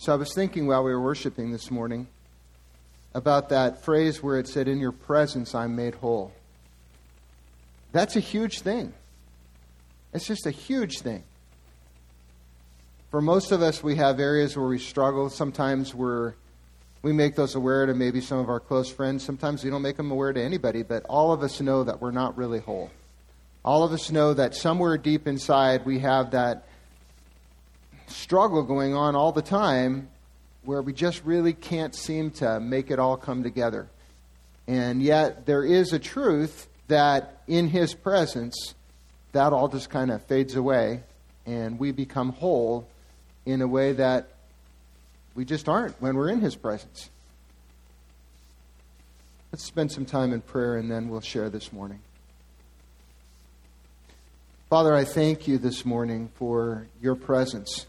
So I was thinking while we were worshiping this morning about that phrase where it said, "In your presence I'm made whole." That's a huge thing. It's just a huge thing. For most of us, we have areas where we struggle. Sometimes we make those aware to maybe some of our close friends. Sometimes we don't make them aware to anybody, but all of us know that we're not really whole. All of us know that somewhere deep inside we have that struggle going on all the time where we just really can't seem to make it all come together. And yet there is a truth that in His presence, that all just kind of fades away and we become whole in a way that we just aren't when we're in His presence. Let's spend some time in prayer and then we'll share this morning. Father, I thank You this morning for Your presence.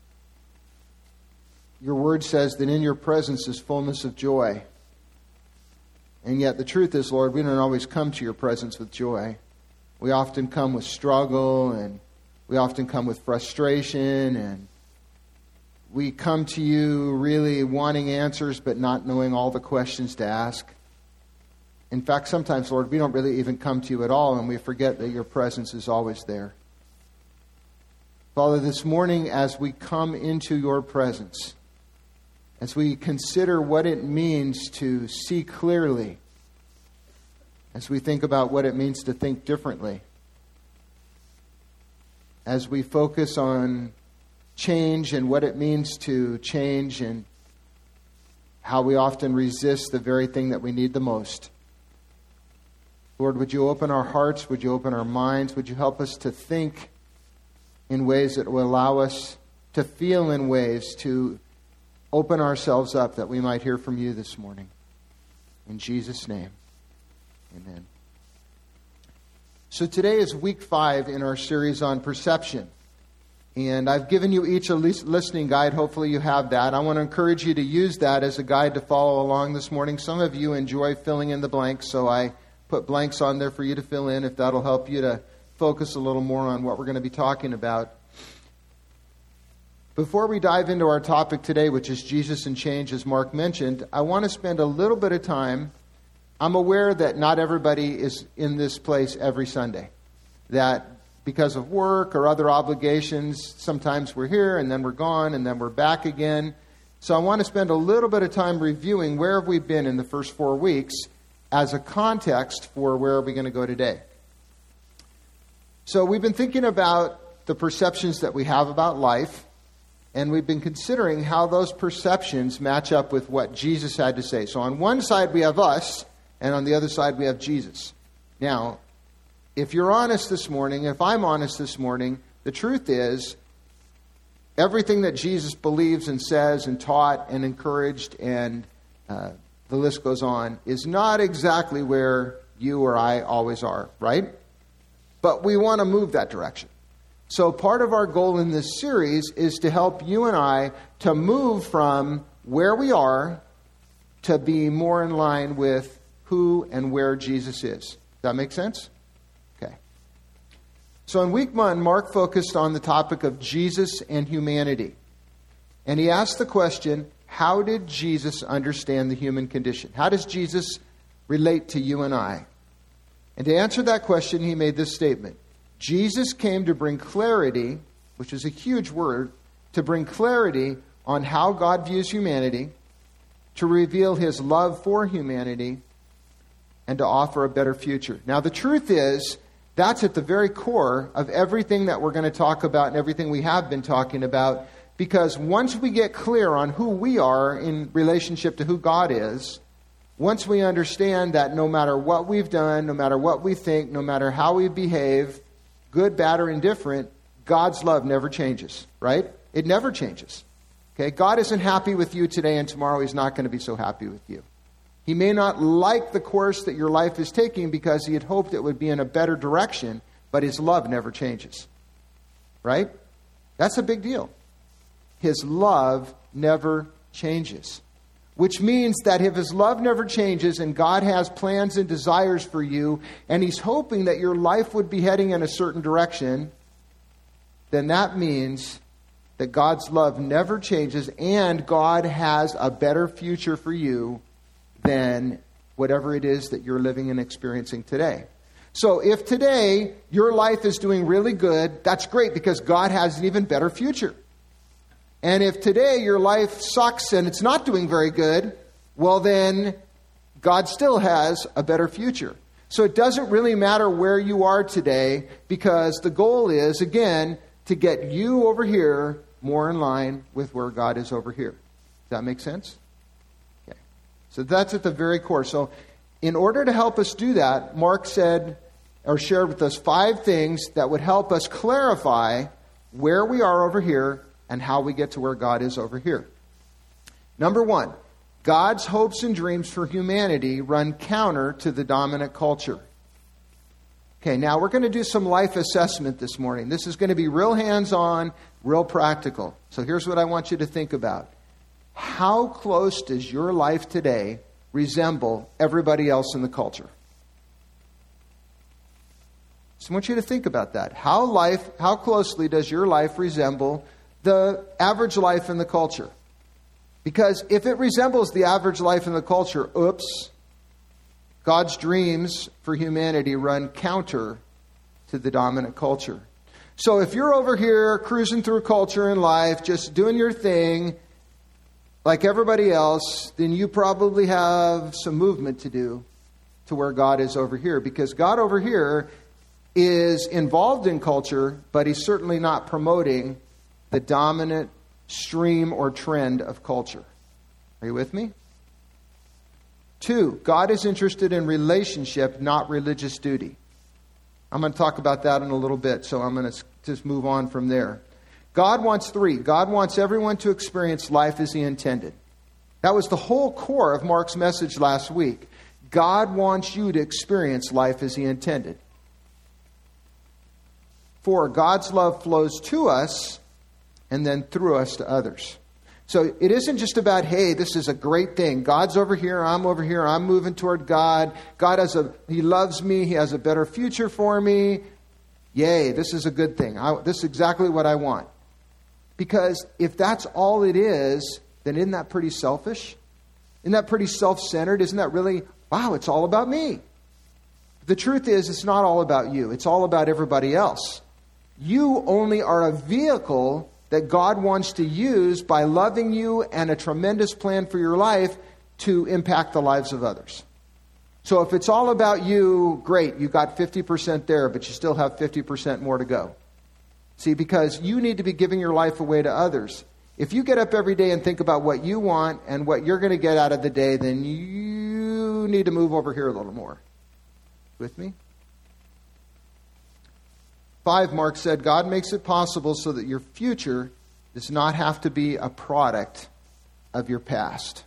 Your word says that in Your presence is fullness of joy. And yet the truth is, Lord, we don't always come to Your presence with joy. We often come with struggle, and we often come with frustration, and we come to You really wanting answers but not knowing all the questions to ask. In fact, sometimes, Lord, we don't really even come to You at all, and we forget that Your presence is always there. Father, this morning as we come into Your presence, as we consider what it means to see clearly, as we think about what it means to think differently, as we focus on change and what it means to change and how we often resist the very thing that we need the most. Lord, would You open our hearts? Would You open our minds? Would You help us to think in ways that will allow us to feel in ways to open ourselves up that we might hear from You this morning. In Jesus' name, amen. So today is week 5 in our series on perception. And I've given you each a listening guide. Hopefully you have that. I want to encourage you to use that as a guide to follow along this morning. Some of you enjoy filling in the blanks, so I put blanks on there for you to fill in if that'll help you to focus a little more on what we're going to be talking about. Before we dive into our topic today, which is Jesus and change, as Mark mentioned, I want to spend a little bit of time. I'm aware that not everybody is in this place every Sunday. That because of work or other obligations, sometimes we're here and then we're gone and then we're back again. So I want to spend a little bit of time reviewing where have we been in the first 4 weeks as a context for where are we going to go today. So we've been thinking about the perceptions that we have about life. And we've been considering how those perceptions match up with what Jesus had to say. So on one side we have us, and on the other side we have Jesus. Now, if you're honest this morning, if I'm honest this morning, the truth is everything that Jesus believes and says and taught and encouraged, and the list goes on, is not exactly where you or I always are, right? But we want to move that direction. So part of our goal in this series is to help you and I to move from where we are to be more in line with who and where Jesus is. Does that make sense? Okay. So in week 1, Mark focused on the topic of Jesus and humanity. And he asked the question, how did Jesus understand the human condition? How does Jesus relate to you and I? And to answer that question, he made this statement. Jesus came to bring clarity, which is a huge word, to bring clarity on how God views humanity, to reveal His love for humanity, and to offer a better future. Now, the truth is, that's at the very core of everything that we're going to talk about and everything we have been talking about, because once we get clear on who we are in relationship to who God is, once we understand that no matter what we've done, no matter what we think, no matter how we behave, good, bad, or indifferent, God's love never changes, right? It never changes. Okay, God isn't happy with you today, and tomorrow He's not going to be so happy with you. He may not like the course that your life is taking because He had hoped it would be in a better direction, but His love never changes, right? That's a big deal. His love never changes, which means that if His love never changes and God has plans and desires for you, and He's hoping that your life would be heading in a certain direction, then that means that God's love never changes, and God has a better future for you than whatever it is that you're living and experiencing today. So if today your life is doing really good, that's great because God has an even better future. And if today your life sucks and it's not doing very good, well then God still has a better future. So it doesn't really matter where you are today, because the goal is, again, to get you over here more in line with where God is over here. Does that make sense? Okay. So that's at the very core. So in order to help us do that, Mark said or shared with us 5 things that would help us clarify where we are over here and how we get to where God is over here. Number 1, God's hopes and dreams for humanity run counter to the dominant culture. Okay, now we're going to do some life assessment this morning. This is going to be real hands-on, real practical. So here's what I want you to think about. How close does your life today resemble everybody else in the culture? So I want you to think about that. How closely does your life resemble the average life in the culture? Because if it resembles the average life in the culture, oops, God's dreams for humanity run counter to the dominant culture. So if you're over here cruising through culture and life, just doing your thing like everybody else, then you probably have some movement to do to where God is over here. Because God over here is involved in culture, but he's certainly not promoting the dominant stream or trend of culture. Are you with me? 2, God is interested in relationship, not religious duty. I'm going to talk about that in a little bit, so I'm going to just move on from there. God wants everyone to experience life as he intended. That was the whole core of Mark's message last week. God wants you to experience life as he intended. 4, God's love flows to us and then through us to others. So it isn't just about, hey, this is a great thing. God's over here, I'm over here, I'm moving toward God. He loves me, he has a better future for me. Yay, this is a good thing. This is exactly what I want. Because if that's all it is, then isn't that pretty selfish? Isn't that pretty self-centered? Isn't that really, wow, it's all about me? The truth is, it's not all about you. It's all about everybody else. You only are a vehicle that God wants to use by loving you and a tremendous plan for your life to impact the lives of others. So if it's all about you, great, you got 50% there, but you still have 50% more to go. See, because you need to be giving your life away to others. If you get up every day and think about what you want and what you're going to get out of the day, then you need to move over here a little more. With me? 5, Mark said, God makes it possible so that your future does not have to be a product of your past.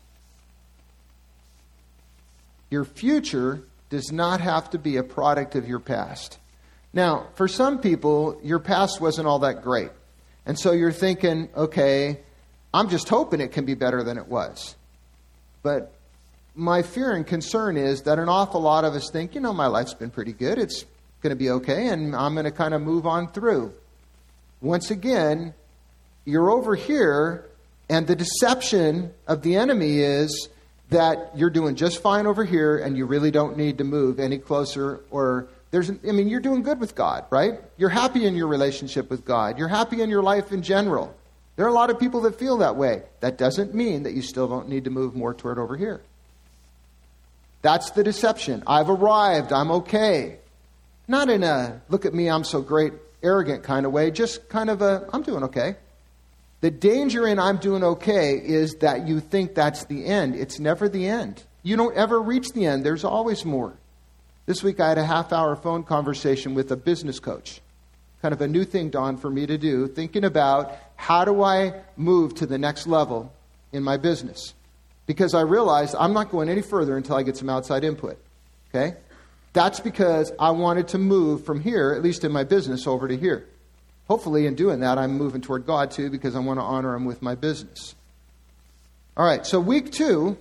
Your future does not have to be a product of your past. Now, for some people, your past wasn't all that great. And so you're thinking, okay, I'm just hoping it can be better than it was. But my fear and concern is that an awful lot of us think, my life's been pretty good. It's going to be okay, and I'm going to kind of move on through. Once again, you're over here, and the deception of the enemy is that you're doing just fine over here, and you really don't need to move any closer. Or you're doing good with God, right? You're happy in your relationship with God. You're happy in your life in general. There are a lot of people that feel that way. That doesn't mean that you still don't need to move more toward over here. That's the deception. I've arrived. I'm okay. Not in a, look at me, I'm so great, arrogant kind of way. Just kind of I'm doing okay. The danger in I'm doing okay is that you think that's the end. It's never the end. You don't ever reach the end. There's always more. This week I had a half-hour phone conversation with a business coach. Kind of a new thing, Don, for me to do. Thinking about how do I move to the next level in my business. Because I realized I'm not going any further until I get some outside input. Okay? That's because I wanted to move from here, at least in my business, over to here. Hopefully in doing that, I'm moving toward God too, because I want to honor him with my business. All right, so week 2,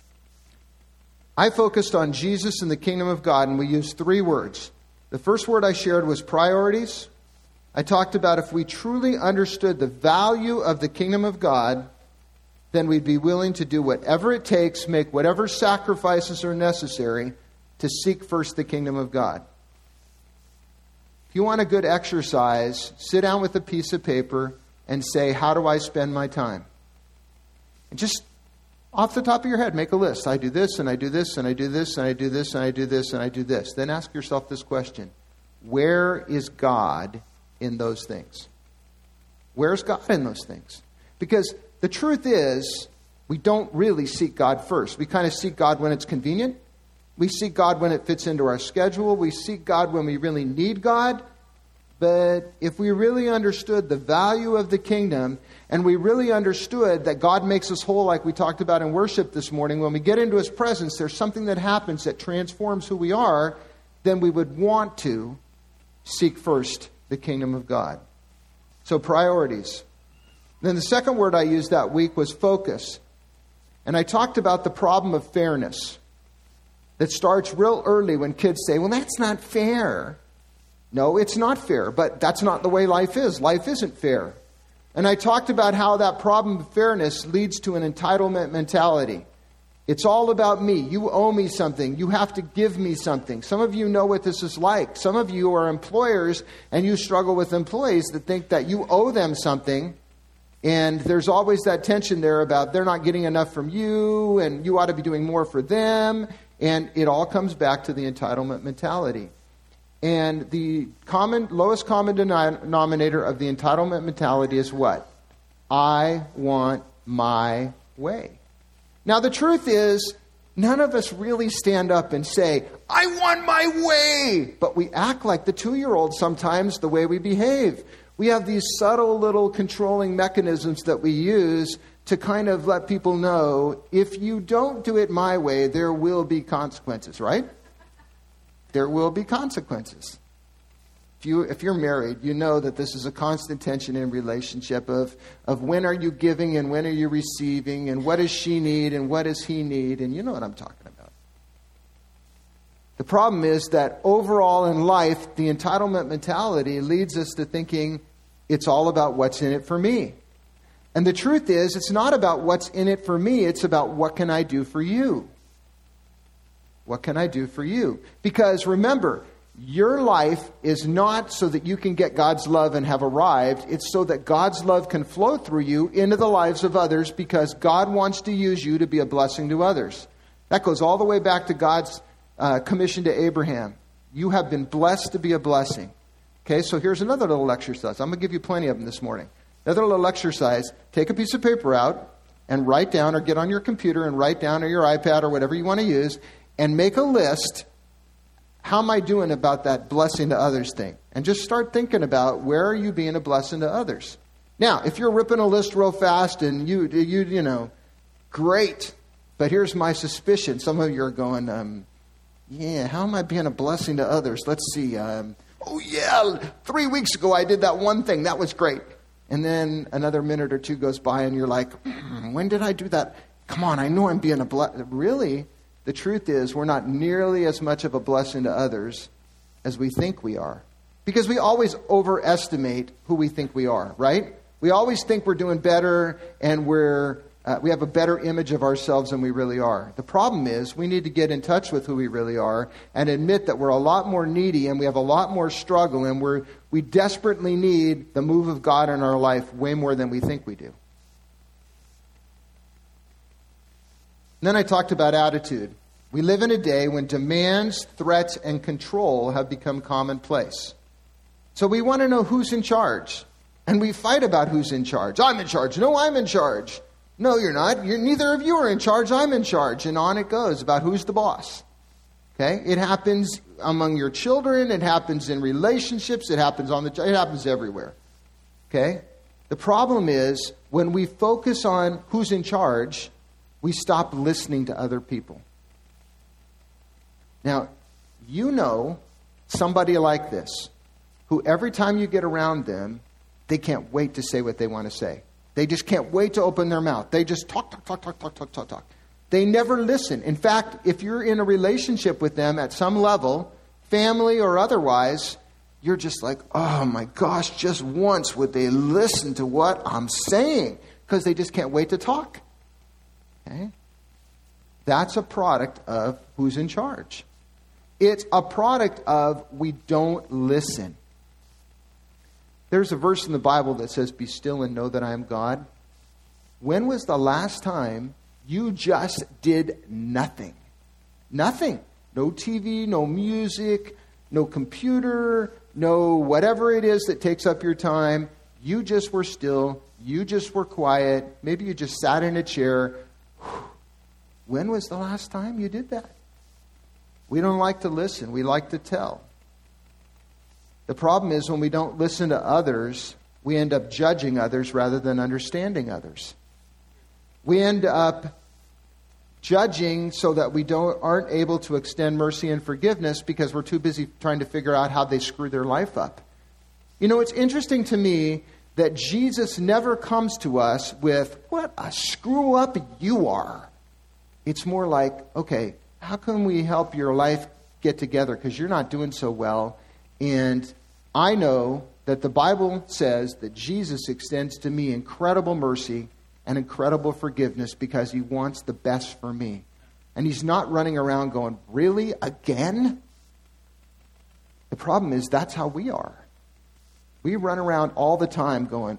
I focused on Jesus and the kingdom of God, and we used 3 words. The first word I shared was priorities. I talked about if we truly understood the value of the kingdom of God, then we'd be willing to do whatever it takes, make whatever sacrifices are necessary to seek first the kingdom of God. If you want a good exercise, sit down with a piece of paper and say, how do I spend my time? And just off the top of your head, make a list. I do this, and I do this, and I do this, and I do this, and I do this, and I do this. Then ask yourself this question. Where is God in those things? Where's God in those things? Because the truth is, we don't really seek God first. We kind of seek God when it's convenient. We seek God when it fits into our schedule. We seek God when we really need God. But if we really understood the value of the kingdom, and we really understood that God makes us whole, like we talked about in worship this morning, when we get into His presence, there's something that happens that transforms who we are, then we would want to seek first the kingdom of God. So priorities. Then the second word I used that week was focus. And I talked about the problem of fairness that starts real early when kids say, well, that's not fair. No, it's not fair, but that's not the way life is. Life isn't fair. And I talked about how that problem of fairness leads to an entitlement mentality. It's all about me. You owe me something. You have to give me something. Some of you know what this is like. Some of you are employers and you struggle with employees that think that you owe them something. And there's always that tension there about they're not getting enough from you and you ought to be doing more for them. And it all comes back to the entitlement mentality. And the lowest common denominator of the entitlement mentality is what? I want my way. Now, the truth is, none of us really stand up and say, I want my way. But we act like the 2-year-old sometimes the way we behave. We have these subtle little controlling mechanisms that we use to kind of let people know, if you don't do it my way, there will be consequences, right? There will be consequences. If you're married, you know that this is a constant tension in relationship of when are you giving and when are you receiving and what does she need and what does he need, and you know what I'm talking about. The problem is that overall in life, the entitlement mentality leads us to thinking it's all about what's in it for me. And the truth is, it's not about what's in it for me, it's about what can I do for you. What can I do for you? Because remember, your life is not so that you can get God's love and have arrived. It's so that God's love can flow through you into the lives of others because God wants to use you to be a blessing to others. That goes all the way back to God's commission to Abraham. You have been blessed to be a blessing. Okay, so here's another little exercise. I'm going to give you plenty of them this morning. Another little exercise. Take a piece of paper out and write down, or get on your computer and write down, or your iPad, or whatever you want to use, and make a list. How am I doing about that blessing to others thing? And just start thinking about where are you being a blessing to others. Now, if you're ripping a list real fast and you know, great. But here's my suspicion. Some of you are going, how am I being a blessing to others? Let's see. 3 weeks ago I did that one thing. That was great. And then another minute or two goes by and you're like, when did I do that? Come on, I know I'm being a blessing. Really? The truth is, we're not nearly as much of a blessing to others as we think we are. Because we always overestimate who we think we are, right? We always think we're doing better and we have a better image of ourselves than we really are. The problem is, we need to get in touch with who we really are and admit that we're a lot more needy and we have a lot more struggle and we desperately need the move of God in our life way more than we think we do. And then I talked about attitude. We live in a day when demands, threats, and control have become commonplace. So we want to know who's in charge. And we fight about who's in charge. I'm in charge. No, I'm in charge. No, you're not. Neither of you are in charge. I'm in charge. And on it goes about who's the boss. Okay? It happens among your children. It happens in relationships. It happens it happens everywhere. Okay? The problem is when we focus on who's in charge, we stop listening to other people. Now, you know somebody like this, who every time you get around them, they can't wait to say what they want to say. They just can't wait to open their mouth. They just talk. They never listen. In fact, if you're in a relationship with them at some level, family or otherwise, you're just like, oh my gosh, just once would they listen to what I'm saying, because they just can't wait to talk. Okay? That's a product of who's in charge. It's a product of we don't listen. There's a verse in the Bible that says, be still and know that I am God. When was the last time you just did nothing? Nothing. No TV, no music, no computer, no whatever it is that takes up your time. You just were still. You just were quiet. Maybe you just sat in a chair. When was the last time you did that? We don't like to listen. We like to tell. The problem is when we don't listen to others, we end up judging others rather than understanding others. We end up judging so that we aren't able to extend mercy and forgiveness because we're too busy trying to figure out how they screw their life up. You know, it's interesting to me that Jesus never comes to us with, what a screw up you are. It's more like, okay, how can we help your life get together because you're not doing so well? And I know that the Bible says that Jesus extends to me incredible mercy and incredible forgiveness because he wants the best for me. And he's not running around going, really? Again? The problem is that's how we are. We run around all the time going,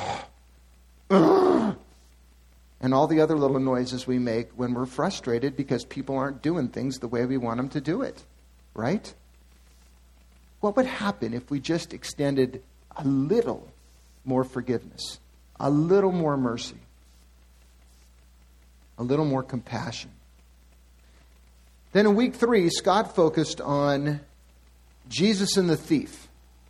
and all the other little noises we make when we're frustrated because people aren't doing things the way we want them to do it. Right? What would happen if we just extended a little more forgiveness, a little more mercy, a little more compassion? Then in week 3, Scott focused on Jesus and the thief.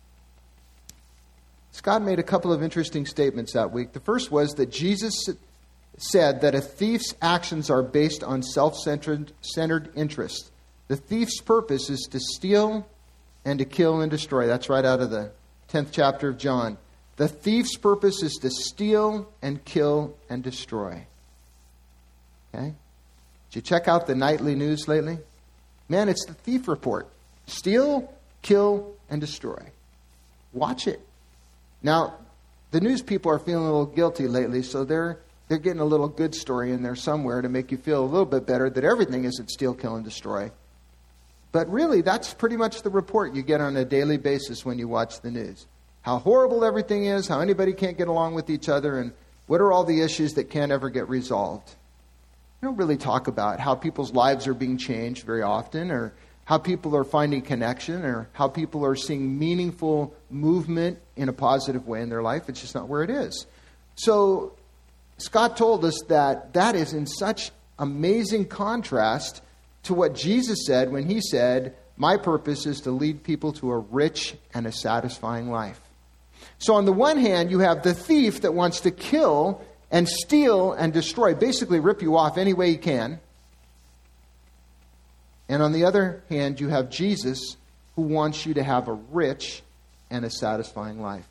Scott made a couple of interesting statements that week. The first was that Jesus said that a thief's actions are based on self-centered interests. The thief's purpose is to steal and to kill and destroy. That's right out of the 10th chapter of John. The thief's purpose is to steal and kill and destroy. Okay? Did you check out the nightly news lately? Man, it's the thief report. Steal, kill, and destroy. Watch it. Now, the news people are feeling a little guilty lately, so they're getting a little good story in there somewhere to make you feel a little bit better that everything isn't steal, kill, and destroy. But really, that's pretty much the report you get on a daily basis when you watch the news. How horrible everything is, how anybody can't get along with each other, and what are all the issues that can't ever get resolved. We don't really talk about how people's lives are being changed very often, or how people are finding connection, or how people are seeing meaningful movement in a positive way in their life. It's just not where it is. So Scott told us that is in such amazing contrast to what Jesus said when he said, my purpose is to lead people to a rich and a satisfying life. So on the one hand, you have the thief that wants to kill and steal and destroy, basically rip you off any way he can. And on the other hand, you have Jesus who wants you to have a rich and a satisfying life.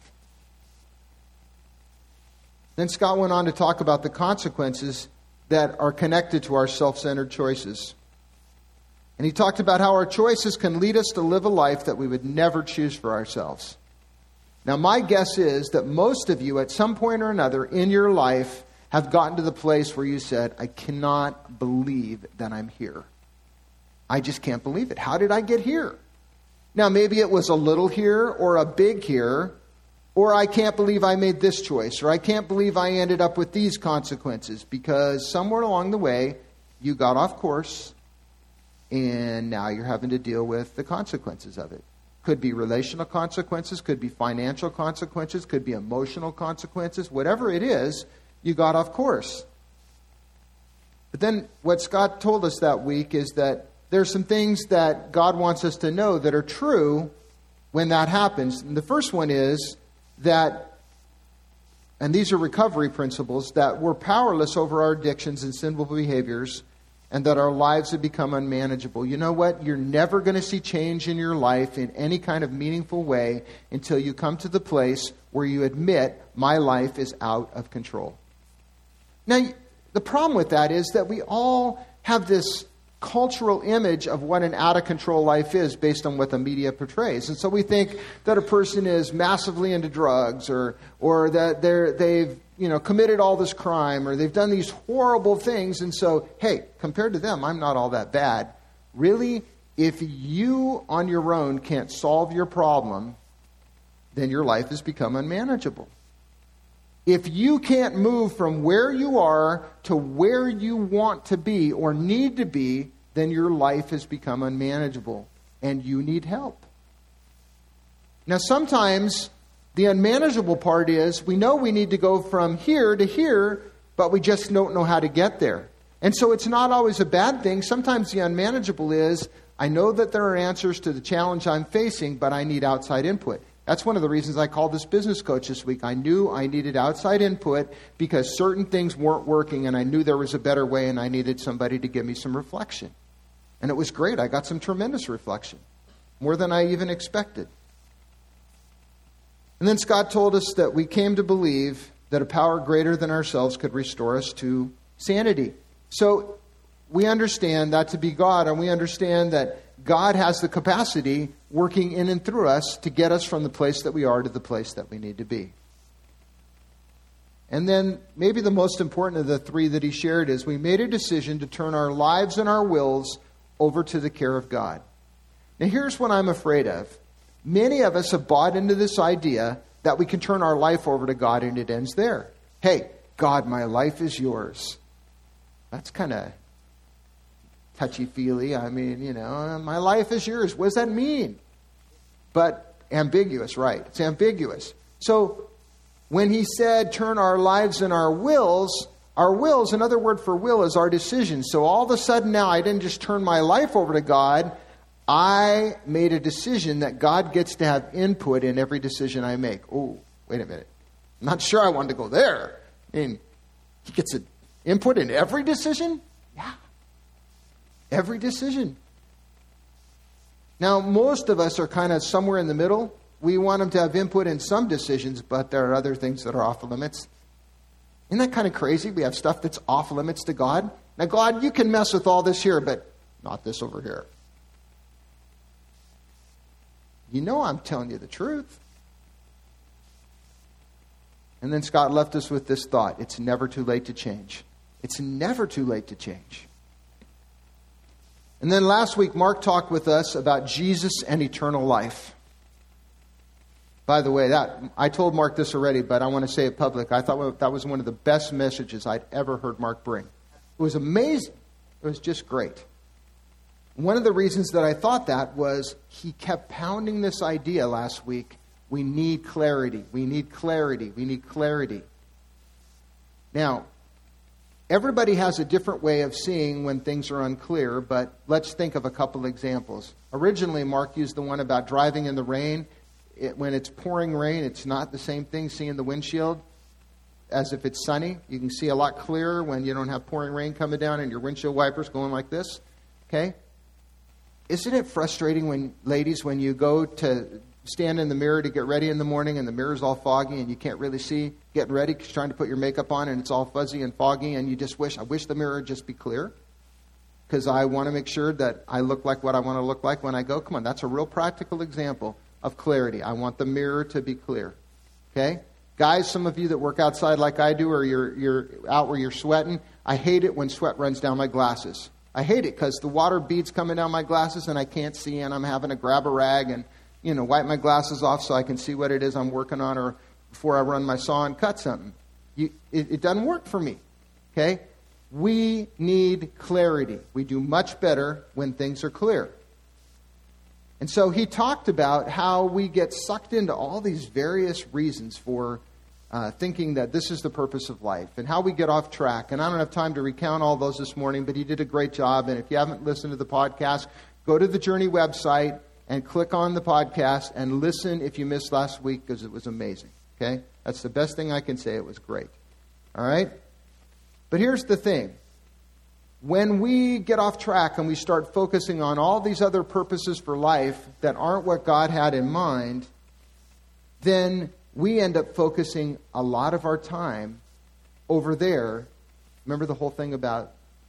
Then Scott went on to talk about the consequences that are connected to our self-centered choices. And he talked about how our choices can lead us to live a life that we would never choose for ourselves. Now, my guess is that most of you at some point or another in your life have gotten to the place where you said, I cannot believe that I'm here. I just can't believe it. How did I get here? Now, maybe it was a little here or a big here, or I can't believe I made this choice, or I can't believe I ended up with these consequences, because somewhere along the way, you got off course, and now you're having to deal with the consequences of it. Could be relational consequences, could be financial consequences, could be emotional consequences. Whatever it is, you got off course. But then what Scott told us that week is that there's some things that God wants us to know that are true when that happens. And the first one is that, and these are recovery principles, that we're powerless over our addictions and sinful behaviors, and that our lives have become unmanageable. You know what? You're never going to see change in your life in any kind of meaningful way until you come to the place where you admit, my life is out of control. Now, the problem with that is that we all have this cultural image of what an out-of-control life is based on what the media portrays. And so we think that a person is massively into drugs or that they've committed all this crime or they've done these horrible things. And so, hey, compared to them, I'm not all that bad. Really, if you on your own can't solve your problem, then your life has become unmanageable. If you can't move from where you are to where you want to be or need to be, then your life has become unmanageable and you need help. Now, sometimes the unmanageable part is we know we need to go from here to here, but we just don't know how to get there. And so it's not always a bad thing. Sometimes the unmanageable is I know that there are answers to the challenge I'm facing, but I need outside input. That's one of the reasons I called this business coach this week. I knew I needed outside input because certain things weren't working and I knew there was a better way and I needed somebody to give me some reflection. And it was great. I got some tremendous reflection, more than I even expected. And then Scott told us that we came to believe that a power greater than ourselves could restore us to sanity. So we understand that to be God, and we understand that God has the capacity working in and through us to get us from the place that we are to the place that we need to be. And then maybe the most important of the three that he shared is we made a decision to turn our lives and our wills over to the care of God. Now here's what I'm afraid of. Many of us have bought into this idea that we can turn our life over to God and it ends there. Hey, God, my life is yours. That's kind of touchy-feely. I mean, my life is yours. What does that mean? But ambiguous, right? It's ambiguous. So when he said turn our lives and our wills, another word for will is our decisions. So all of a sudden now I didn't just turn my life over to God. I made a decision that God gets to have input in every decision I make. Oh, wait a minute. I'm not sure I wanted to go there. I mean, he gets an input in every decision? Yeah. Every decision. Now, most of us are kind of somewhere in the middle. We want him to have input in some decisions, but there are other things that are off limits. Isn't that kind of crazy? We have stuff that's off limits to God. Now, God, you can mess with all this here, but not this over here. I'm telling you the truth. And then Scott left us with this thought. It's never too late to change. It's never too late to change. And then last week, Mark talked with us about Jesus and eternal life. By the way, I told Mark this already, but I want to say it public. I thought that was one of the best messages I'd ever heard Mark bring. It was amazing. It was just great. One of the reasons that I thought that was he kept pounding this idea last week. We need clarity. We need clarity. We need clarity. Now, everybody has a different way of seeing when things are unclear, but let's think of a couple examples. Originally, Mark used the one about driving in the rain. When it's pouring rain, it's not the same thing seeing the windshield as if it's sunny. You can see a lot clearer when you don't have pouring rain coming down and your windshield wipers going like this. Okay? Isn't it frustrating when you go to stand in the mirror to get ready in the morning and the mirror's all foggy and you can't really see, getting ready, trying to put your makeup on and it's all fuzzy and foggy and you just I wish the mirror would just be clear because I want to make sure that I look like what I want to look like when I go. Come on, that's a real practical example of clarity. I want the mirror to be clear. Okay? Guys, some of you that work outside like I do or you're out where you're sweating, I hate it when sweat runs down my glasses. I hate it because the water beads coming down my glasses and I can't see and I'm having to grab a rag and wipe my glasses off so I can see what it is I'm working on or before I run my saw and cut something. It doesn't work for me. Okay? We need clarity. We do much better when things are clear. And so he talked about how we get sucked into all these various reasons for thinking that this is the purpose of life and how we get off track. And I don't have time to recount all those this morning, but he did a great job. And if you haven't listened to the podcast, go to the Journey website and click on the podcast and listen if you missed last week because it was amazing. Okay? That's the best thing I can say. It was great. All right? But here's the thing. When we get off track and we start focusing on all these other purposes for life that aren't what God had in mind, then we end up focusing a lot of our time over there. Remember the whole thing about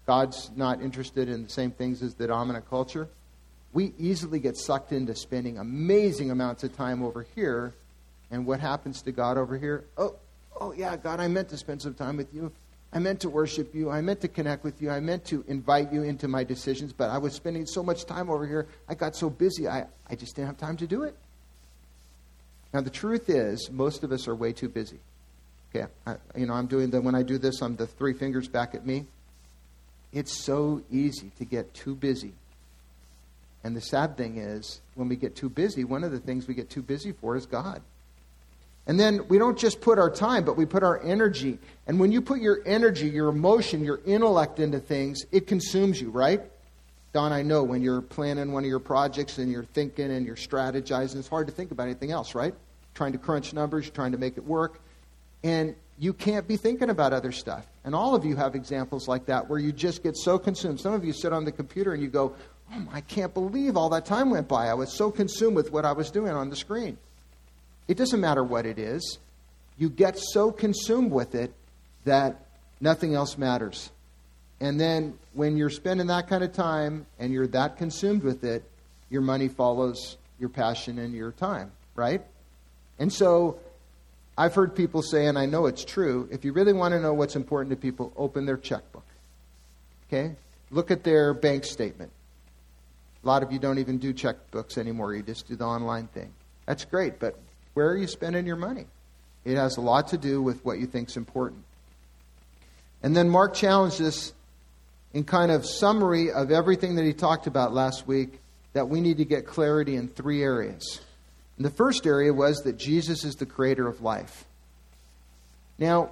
God's not interested in the same things as the dominant culture, we easily get sucked into spending amazing amounts of time over here. And what happens to God over here? Oh yeah, God, I meant to spend some time with you. I meant to worship you. I meant to connect with you. I meant to invite you into my decisions, but I was spending so much time over here. I got so busy, I just didn't have time to do it. Now, the truth is, most of us are way too busy. Okay, I'm doing when I do this, I'm the 3 fingers back at me. It's so easy to get too busy. And the sad thing is, when we get too busy, one of the things we get too busy for is God. And then we don't just put our time, but we put our energy. And when you put your energy, your emotion, your intellect into things, it consumes you, right? Don, I know when you're planning one of your projects and you're thinking and you're strategizing, it's hard to think about anything else, right? Trying to crunch numbers, trying to make it work. And you can't be thinking about other stuff. And all of you have examples like that where you just get so consumed. Some of you sit on the computer and you go, I can't believe all that time went by. I was so consumed with what I was doing on the screen. It doesn't matter what it is. You get so consumed with it that nothing else matters. And then when you're spending that kind of time and you're that consumed with it, your money follows your passion and your time, right? And so I've heard people say, and I know it's true, if you really want to know what's important to people, open their checkbook. Okay? Look at their bank statement. A lot of you don't even do checkbooks anymore. You just do the online thing. That's great, but where are you spending your money? It has a lot to do with what you think is important. And then Mark challenged us in kind of summary of everything that he talked about last week, that we need to get clarity in 3 areas. And the first area was that Jesus is the creator of life. Now,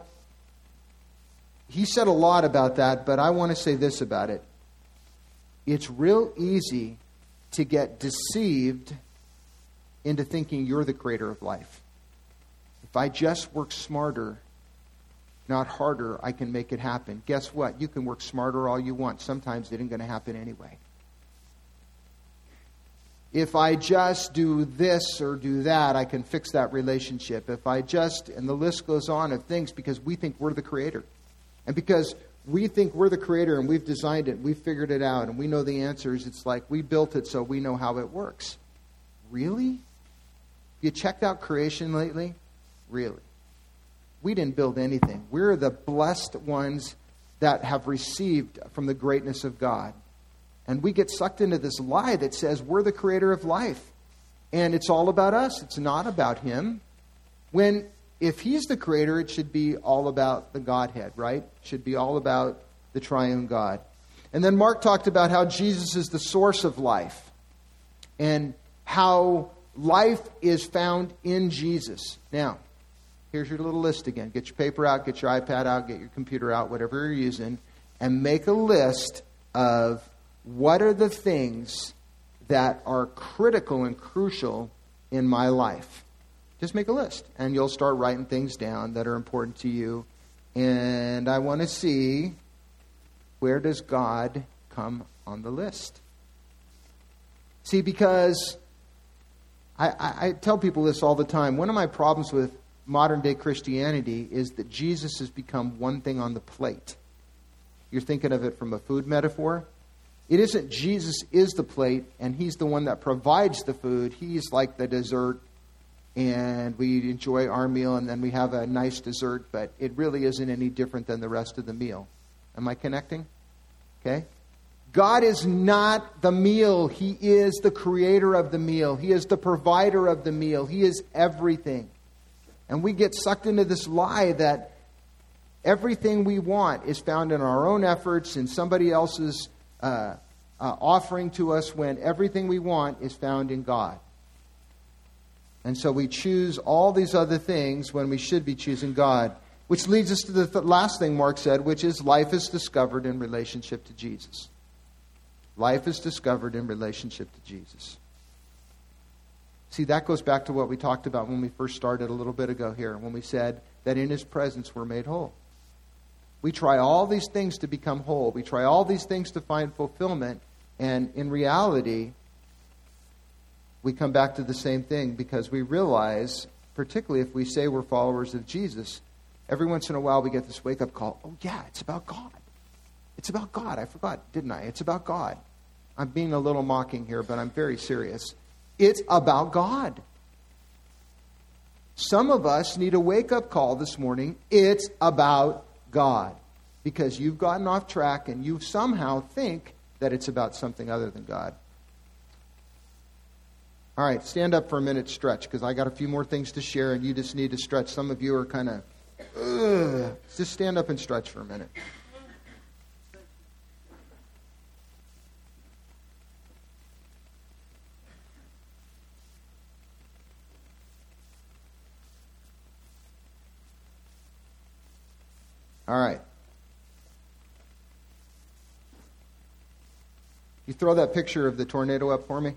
he said a lot about that, but I want to say this about it. It's real easy to get deceived into thinking you're the creator of life. If I just work smarter, not harder, I can make it happen. Guess what? You can work smarter all you want. Sometimes it ain't going to happen anyway. If I just do this or do that, I can fix that relationship. If I just, and the list goes on of things, because we think we're the creator. And because we think we're the creator and we've designed it, we've figured it out, and we know the answers, it's like we built it so we know how it works. Really? You checked out creation lately? Really? We didn't build anything. We're the blessed ones that have received from the greatness of God. And we get sucked into this lie that says we're the creator of life. And it's all about us. It's not about him. When, if he's the creator, it should be all about the Godhead, right? It should be all about the triune God. And then Mark talked about how Jesus is the source of life. And how life is found in Jesus. Now, here's your little list again. Get your paper out, get your iPad out, get your computer out, whatever you're using, and make a list of what are the things that are critical and crucial in my life. Just make a list, and you'll start writing things down that are important to you. And I want to see, where does God come on the list? See, because I tell people this all the time. One of my problems with modern-day Christianity is that Jesus has become one thing on the plate. You're thinking of it from a food metaphor. It isn't Jesus is the plate, and he's the one that provides the food. He's like the dessert, and we enjoy our meal, and then we have a nice dessert, but it really isn't any different than the rest of the meal. Am I connecting? Okay? God is not the meal. He is the creator of the meal. He is the provider of the meal. He is everything. And we get sucked into this lie that everything we want is found in our own efforts and somebody else's offering to us, when everything we want is found in God. And so we choose all these other things when we should be choosing God. Which leads us to the last thing Mark said, which is life is discovered in relationship to Jesus. Life is discovered in relationship to Jesus. See, that goes back to what we talked about when we first started a little bit ago here, when we said that in his presence we're made whole. We try all these things to become whole. We try all these things to find fulfillment. And in reality, we come back to the same thing, because we realize, particularly if we say we're followers of Jesus, every once in a while we get this wake-up call. Oh, yeah, it's about God. It's about God. I forgot, didn't I? It's about God. I'm being a little mocking here, but I'm very serious. It's about God. Some of us need a wake-up call this morning. It's about God. Because you've gotten off track and you somehow think that it's about something other than God. All right, stand up for a minute, stretch, because I got a few more things to share and you just need to stretch. Some of you are kind of, just stand up and stretch for a minute. All right. You throw that picture of the tornado up for me?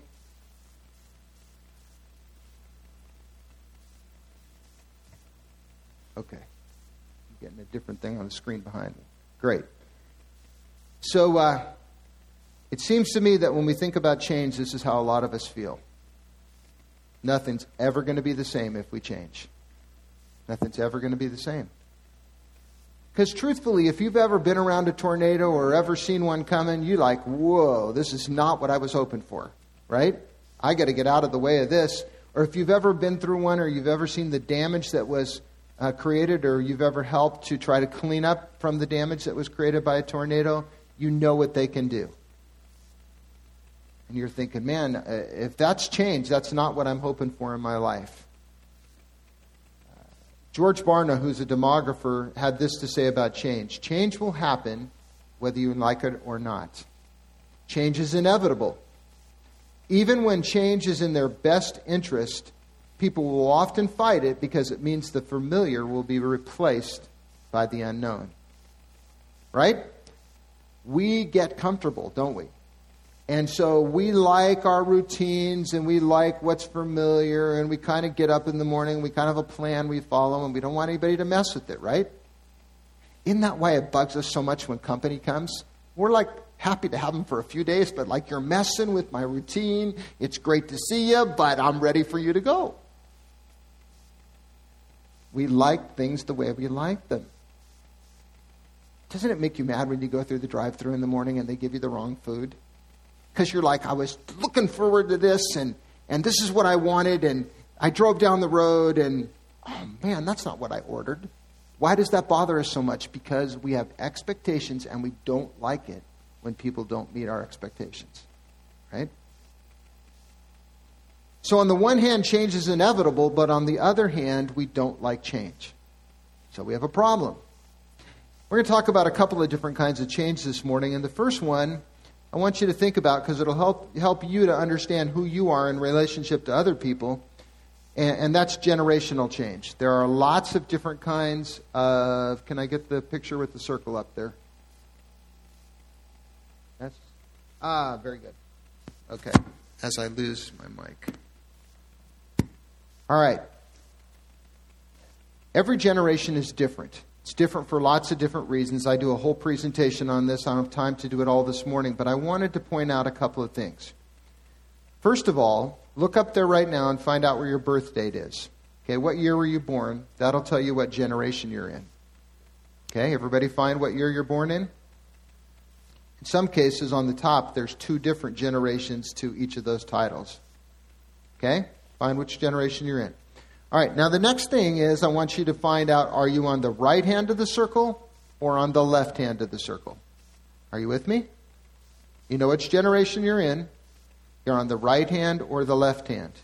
Okay. I'm getting a different thing on the screen behind me. Great. So, it seems to me that when we think about change, this is how a lot of us feel. Nothing's ever going to be the same if we change. Nothing's ever going to be the same. Because truthfully, if you've ever been around a tornado or ever seen one coming, you're like, whoa, this is not what I was hoping for, right? I got to get out of the way of this. Or if you've ever been through one or you've ever seen the damage that was created or you've ever helped to try to clean up from the damage that was created by a tornado, you know what they can do. And you're thinking, man, if that's changed, that's not what I'm hoping for in my life. George Barna, who's a demographer, had this to say about change. Change will happen whether you like it or not. Change is inevitable. Even when change is in their best interest, people will often fight it because it means the familiar will be replaced by the unknown. Right? We get comfortable, don't we? And so we like our routines and we like what's familiar and we kind of get up in the morning, we kind of have a plan we follow and we don't want anybody to mess with it, right? Isn't that why it bugs us so much when company comes? We're like happy to have them for a few days, but like you're messing with my routine. It's great to see you, but I'm ready for you to go. We like things the way we like them. Doesn't it make you mad when you go through the drive-thru in the morning and they give you the wrong food? Because you're like, I was looking forward to this, and this is what I wanted, and I drove down the road, and, oh, man, that's not what I ordered. Why does that bother us so much? Because we have expectations, and we don't like it when people don't meet our expectations, right? So on the one hand, change is inevitable, but on the other hand, we don't like change. So we have a problem. We're going to talk about a couple of different kinds of change this morning, and the first one I want you to think about, because it'll help you to understand who you are in relationship to other people, and that's generational change. There are lots of different kinds of... Can I get the picture with the circle up there? Very good. Okay, as I lose my mic. All right. Every generation is different. It's different for lots of different reasons. I do a whole presentation on this. I don't have time to do it all this morning, but I wanted to point out a couple of things. First of all, look up there right now and find out where your birth date is. Okay, what year were you born? That'll tell you what generation you're in. Okay, everybody find what year you're born in? In some cases, on the top, there's 2 different generations to each of those titles. Okay, find which generation you're in. All right, now the next thing is I want you to find out, are you on the right hand of the circle or on the left hand of the circle? Are you with me? You know which generation you're in. You're on the right hand or the left hand.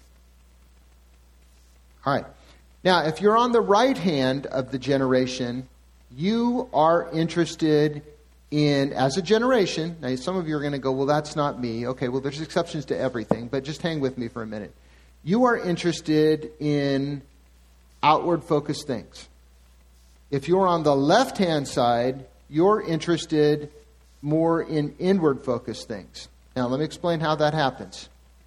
All right. Now, if you're on the right hand of the generation, you are interested in, as a generation, now some of you are going to go, well, that's not me. Okay, well, there's exceptions to everything, but just hang with me for a minute. You are interested in outward-focused things. If you're on the left-hand side, you're interested more in inward-focused things. Now, let me explain how that happens.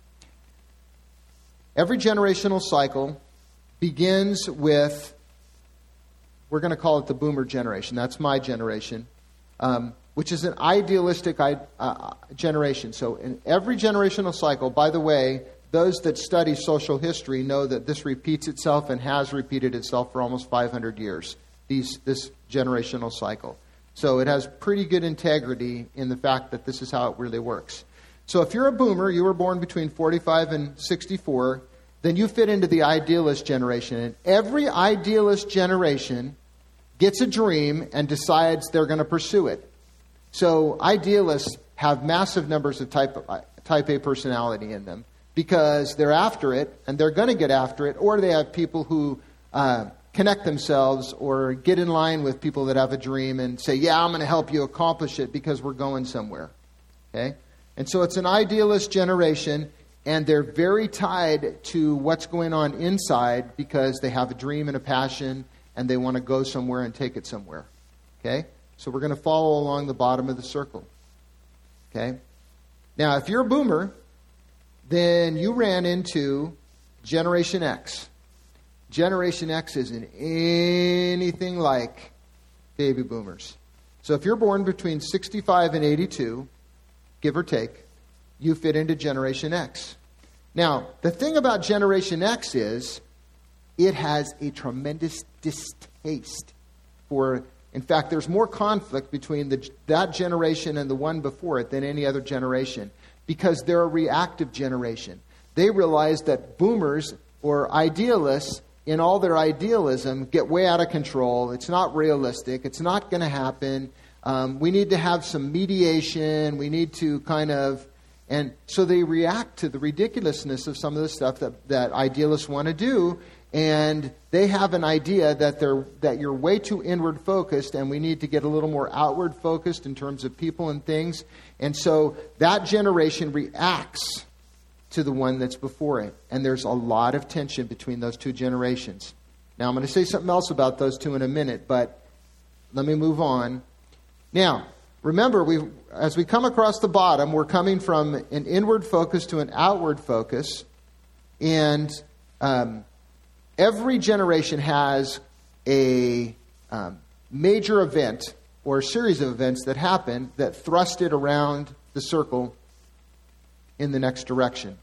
Every generational cycle begins with, we're going to call it the boomer generation. That's my generation, which is an idealistic generation. So in every generational cycle, by the way, those that study social history know that this repeats itself and has repeated itself for almost 500 years, this generational cycle. So it has pretty good integrity in the fact that this is how it really works. So if you're a boomer, you were born between 45 and 64, then you fit into the idealist generation. And every idealist generation gets a dream and decides they're going to pursue it. So idealists have massive numbers of type A personality in them because they're after it and they're going to get after it, or they have people who connect themselves or get in line with people that have a dream and say, yeah, I'm going to help you accomplish it because we're going somewhere. Okay? And so it's an idealist generation, and they're very tied to what's going on inside because they have a dream and a passion and they want to go somewhere and take it somewhere. Okay? So we're going to follow along the bottom of the circle. Okay? Now, if you're a boomer, then you ran into Generation X. Generation X isn't anything like baby boomers. So if you're born between 65 and 82, give or take, you fit into Generation X. Now, the thing about Generation X is it has a tremendous distaste for, in fact, there's more conflict between that generation and the one before it than any other generation because they're a reactive generation. They realize that boomers or idealists in all their idealism get way out of control. It's not realistic. It's not going to happen. We need to have some mediation. We need to and so they react to the ridiculousness of some of the stuff that idealists want to do. And they have an idea that you're way too inward focused and we need to get a little more outward focused in terms of people and things. And so that generation reacts to the one that's before it. And there's a lot of tension between those two generations. Now, I'm going to say something else about those two in a minute, but let me move on. Now, remember, as we come across the bottom, we're coming from an inward focus to an outward focus. And every generation has a major event or a series of events that happen that thrust it around the circle in the next direction.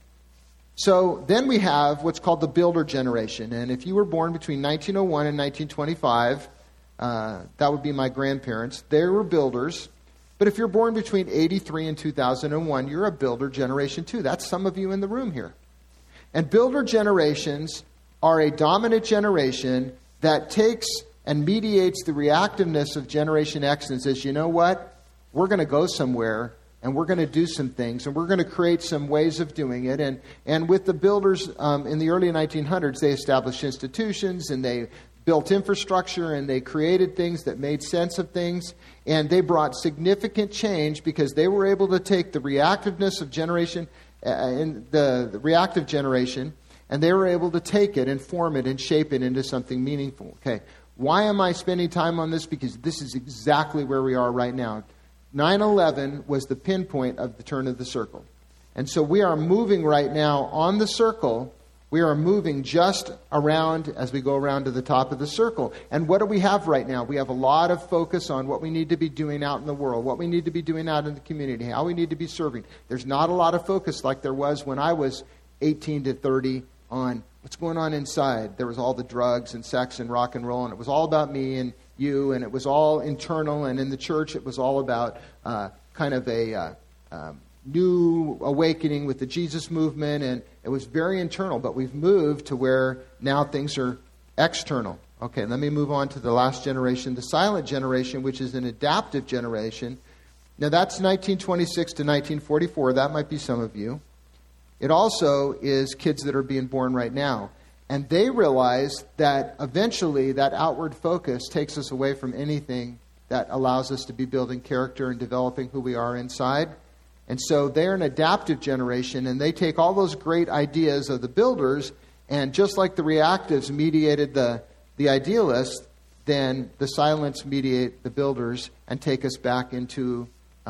So then we have what's called the builder generation. And if you were born between 1901 and 1925, that would be my grandparents. They were builders. But if you're born between 83 and 2001, you're a builder generation too. That's some of you in the room here. And builder generations are a dominant generation that takes and mediates the reactiveness of Generation X and says, you know what? We're going to go somewhere and we're going to do some things and we're going to create some ways of doing it. And with the builders in the early 1900s, they established institutions and they built infrastructure and they created things that made sense of things. And they brought significant change because they were able to take the reactiveness of generation, the reactive generation, and they were able to take it and form it and shape it into something meaningful. Okay, why am I spending time on this? Because this is exactly where we are right now. 9/11 was the pinpoint of the turn of the circle. And so we are moving right now on the circle. We are moving just around as we go around to the top of the circle. And what do we have right now? We have a lot of focus on what we need to be doing out in the world, what we need to be doing out in the community, how we need to be serving. There's not a lot of focus like there was when I was 18 to 30 on what's going on inside. There was all the drugs and sex and rock and roll, and it was all about me and you, and it was all internal. And in the church, it was all about kind of a new awakening with the Jesus movement, and it was very internal. But we've moved to where now things are external. Okay, let me move on to the last generation, the silent generation, which is an adaptive generation. Now, that's 1926 to 1944. That might be some of you. It also is kids that are being born right now. And they realize that eventually that outward focus takes us away from anything that allows us to be building character and developing who we are inside. And so they're an adaptive generation, and they take all those great ideas of the builders, and just like the reactives mediated the idealists, then the silents mediate the builders and take us back into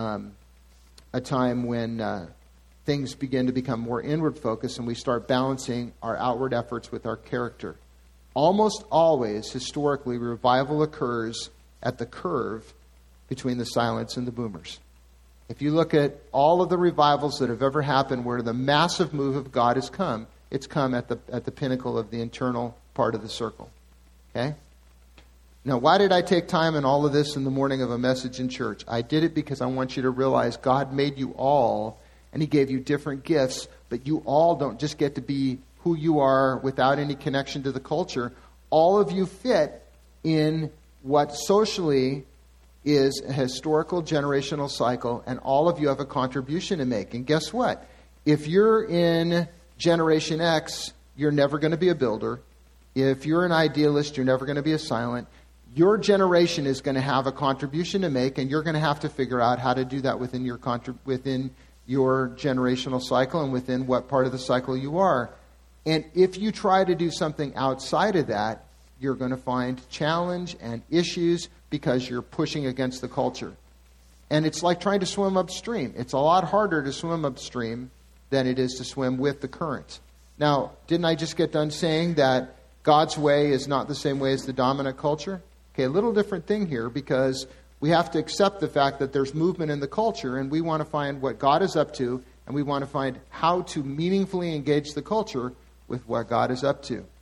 a time when things begin to become more inward focused and we start balancing our outward efforts with our character. Almost always, historically, revival occurs at the curve between the silents and the boomers. If you look at all of the revivals that have ever happened where the massive move of God has come, it's come at the pinnacle of the internal part of the circle. Okay? Now, why did I take time in all of this in the morning of a message in church? I did it because I want you to realize God made you all, and He gave you different gifts, but you all don't just get to be who you are without any connection to the culture. All of you fit in what socially is a historical generational cycle, and all of you have a contribution to make. And guess what? If you're in Generation X, you're never going to be a builder. If you're an idealist, you're never going to be a silent. Your generation is going to have a contribution to make, and you're going to have to figure out how to do that within your generational cycle and within what part of the cycle you are. And if you try to do something outside of that, you're going to find challenge and issues because you're pushing against the culture. And it's like trying to swim upstream. It's a lot harder to swim upstream than it is to swim with the current. Now, didn't I just get done saying that God's way is not the same way as the dominant culture? Okay, a little different thing here, because we have to accept the fact that there's movement in the culture, and we want to find what God is up to, and we want to find how to meaningfully engage the culture with what God is up to.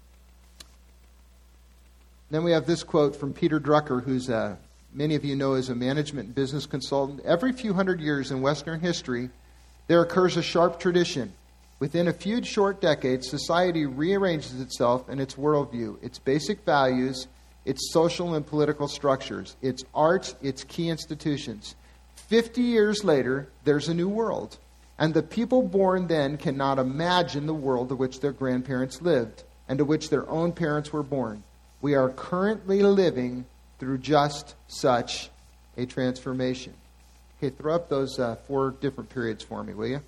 Then we have this quote from Peter Drucker, who's many of you know as a management and business consultant. Every few hundred years in Western history, there occurs a sharp tradition. Within a few short decades, society rearranges itself and its worldview, its basic values, its social and political structures, its arts, its key institutions. 50 years later, there's a new world. And the people born then cannot imagine the world to which their grandparents lived and to which their own parents were born. We are currently living through just such a transformation. Okay, throw up those 4 different periods for me, will you?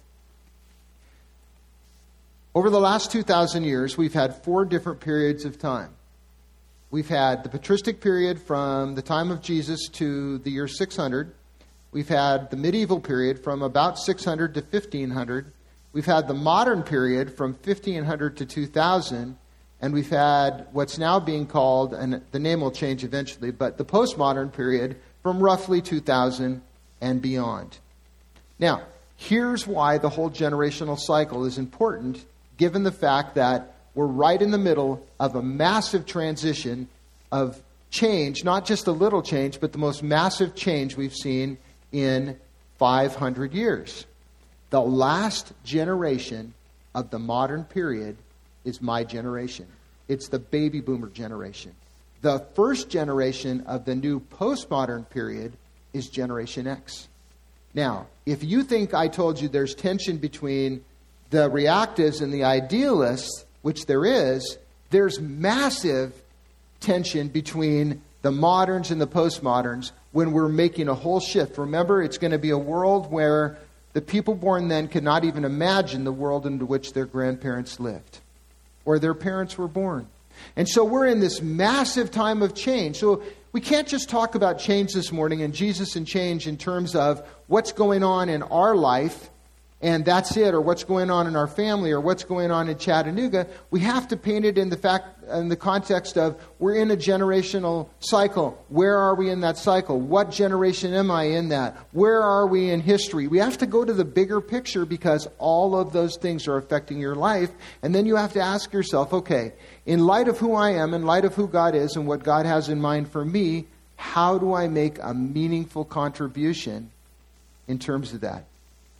Over the last 2,000 years, we've had 4 different periods of time. We've had the patristic period from the time of Jesus to the year 600. We've had the medieval period from about 600 to 1500. We've had the modern period from 1500 to 2000. And we've had what's now being called, and the name will change eventually, but the postmodern period from roughly 2000 and beyond. Now, here's why the whole generational cycle is important, given the fact that we're right in the middle of a massive transition of change, not just a little change, but the most massive change we've seen in 500 years. The last generation of the modern period is my generation. It's the baby boomer generation. The first generation of the new postmodern period is Generation X. Now, if you think I told you there's tension between the reactives and the idealists, which there is, there's massive tension between the moderns and the postmoderns when we're making a whole shift. Remember, it's going to be a world where the people born then could not even imagine the world into which their grandparents lived or their parents were born. And so we're in this massive time of change. So we can't just talk about change this morning and Jesus and change in terms of what's going on in our life and that's it, or what's going on in our family, or what's going on in Chattanooga. We have to paint it in the context of we're in a generational cycle. Where are we in that cycle? What generation am I in that? Where are we in history? We have to go to the bigger picture because all of those things are affecting your life. And then you have to ask yourself, okay, in light of who I am, in light of who God is and what God has in mind for me, how do I make a meaningful contribution in terms of that?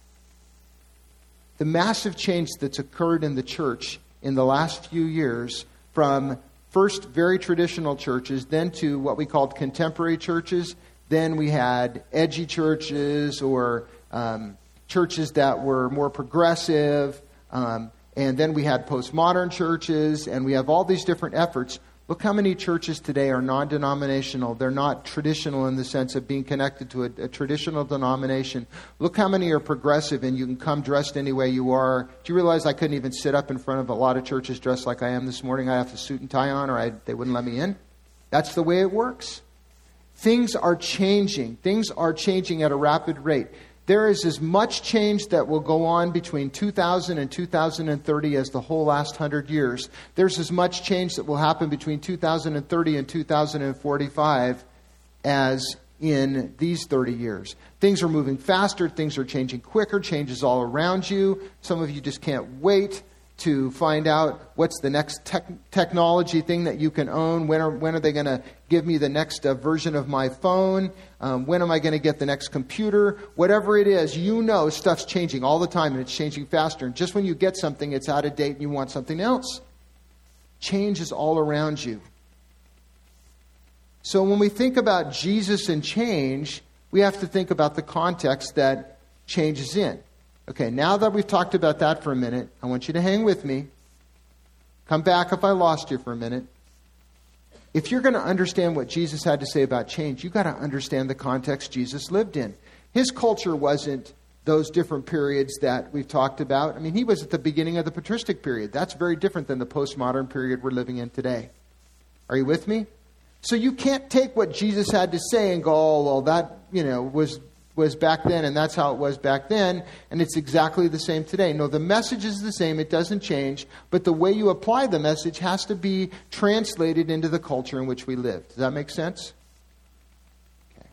The massive change that's occurred in the church in the last few years, from first very traditional churches, then to what we called contemporary churches, then we had edgy churches or churches that were more progressive, and then we had postmodern churches, and we have all these different efforts. Look how many churches today are non-denominational. They're not traditional in the sense of being connected to a traditional denomination. Look how many are progressive and you can come dressed any way you are. Do you realize I couldn't even sit up in front of a lot of churches dressed like I am this morning? I have a suit and tie on or they wouldn't let me in. That's the way it works. Things are changing. Things are changing at a rapid rate. There is as much change that will go on between 2000 and 2030 as the whole last 100 years. There's as much change that will happen between 2030 and 2045 as in these 30 years. Things are moving faster. Things are changing quicker. Changes all around you. Some of you just can't wait to find out what's the next technology thing that you can own. When are they going to give me the next version of my phone? When am I going to get the next computer? Whatever it is, stuff's changing all the time, and it's changing faster. And just when you get something, it's out of date and you want something else. Change is all around you. So when we think about Jesus and change, we have to think about the context that change is in. Okay, now that we've talked about that for a minute, I want you to hang with me. Come back if I lost you for a minute. If you're going to understand what Jesus had to say about change, you've got to understand the context Jesus lived in. His culture wasn't those different periods that we've talked about. I mean, he was at the beginning of the patristic period. That's very different than the postmodern period we're living in today. Are you with me? So you can't take what Jesus had to say and go, oh, well, that, was back then, and that's how it was back then, and it's exactly the same today. No, the message is the same. It doesn't change, but the way you apply the message has to be translated into the culture in which we live. Does that make sense? Okay.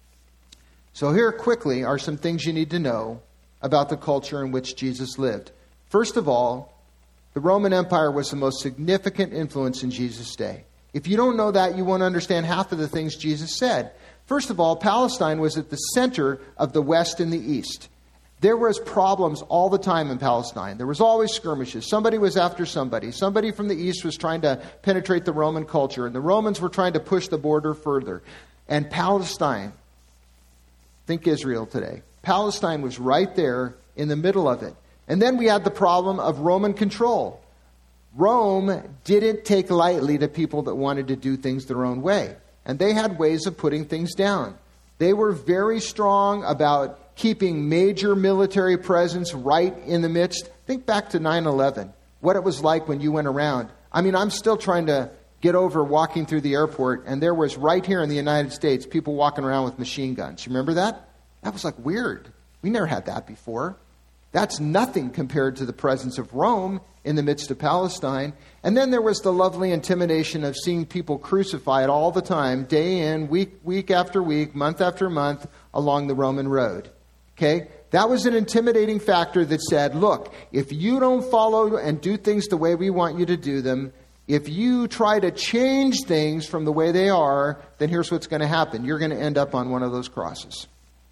So here quickly are some things you need to know about the culture in which Jesus lived. First of all, the Roman Empire was the most significant influence in Jesus' day. If you don't know that, you won't understand half of the things Jesus said. First of all, Palestine was at the center of the West and the East. There was problems all the time in Palestine. There was always skirmishes. Somebody was after somebody. Somebody from the East was trying to penetrate the Roman culture, and the Romans were trying to push the border further. And Palestine, think Israel today, Palestine was right there in the middle of it. And then we had the problem of Roman control. Rome didn't take lightly to people that wanted to do things their own way. And they had ways of putting things down. They were very strong about keeping major military presence right in the midst. Think back to 9/11, what it was like when you went around. I mean, I'm still trying to get over walking through the airport, and there was right here in the United States, people walking around with machine guns. You remember that? That was like weird. We never had that before. That's nothing compared to the presence of Rome in the midst of Palestine. And then there was the lovely intimidation of seeing people crucified all the time, day in, week after week, month after month, along the Roman road. Okay? That was an intimidating factor that said, look, if you don't follow and do things the way we want you to do them, if you try to change things from the way they are, then here's what's going to happen. You're going to end up on one of those crosses.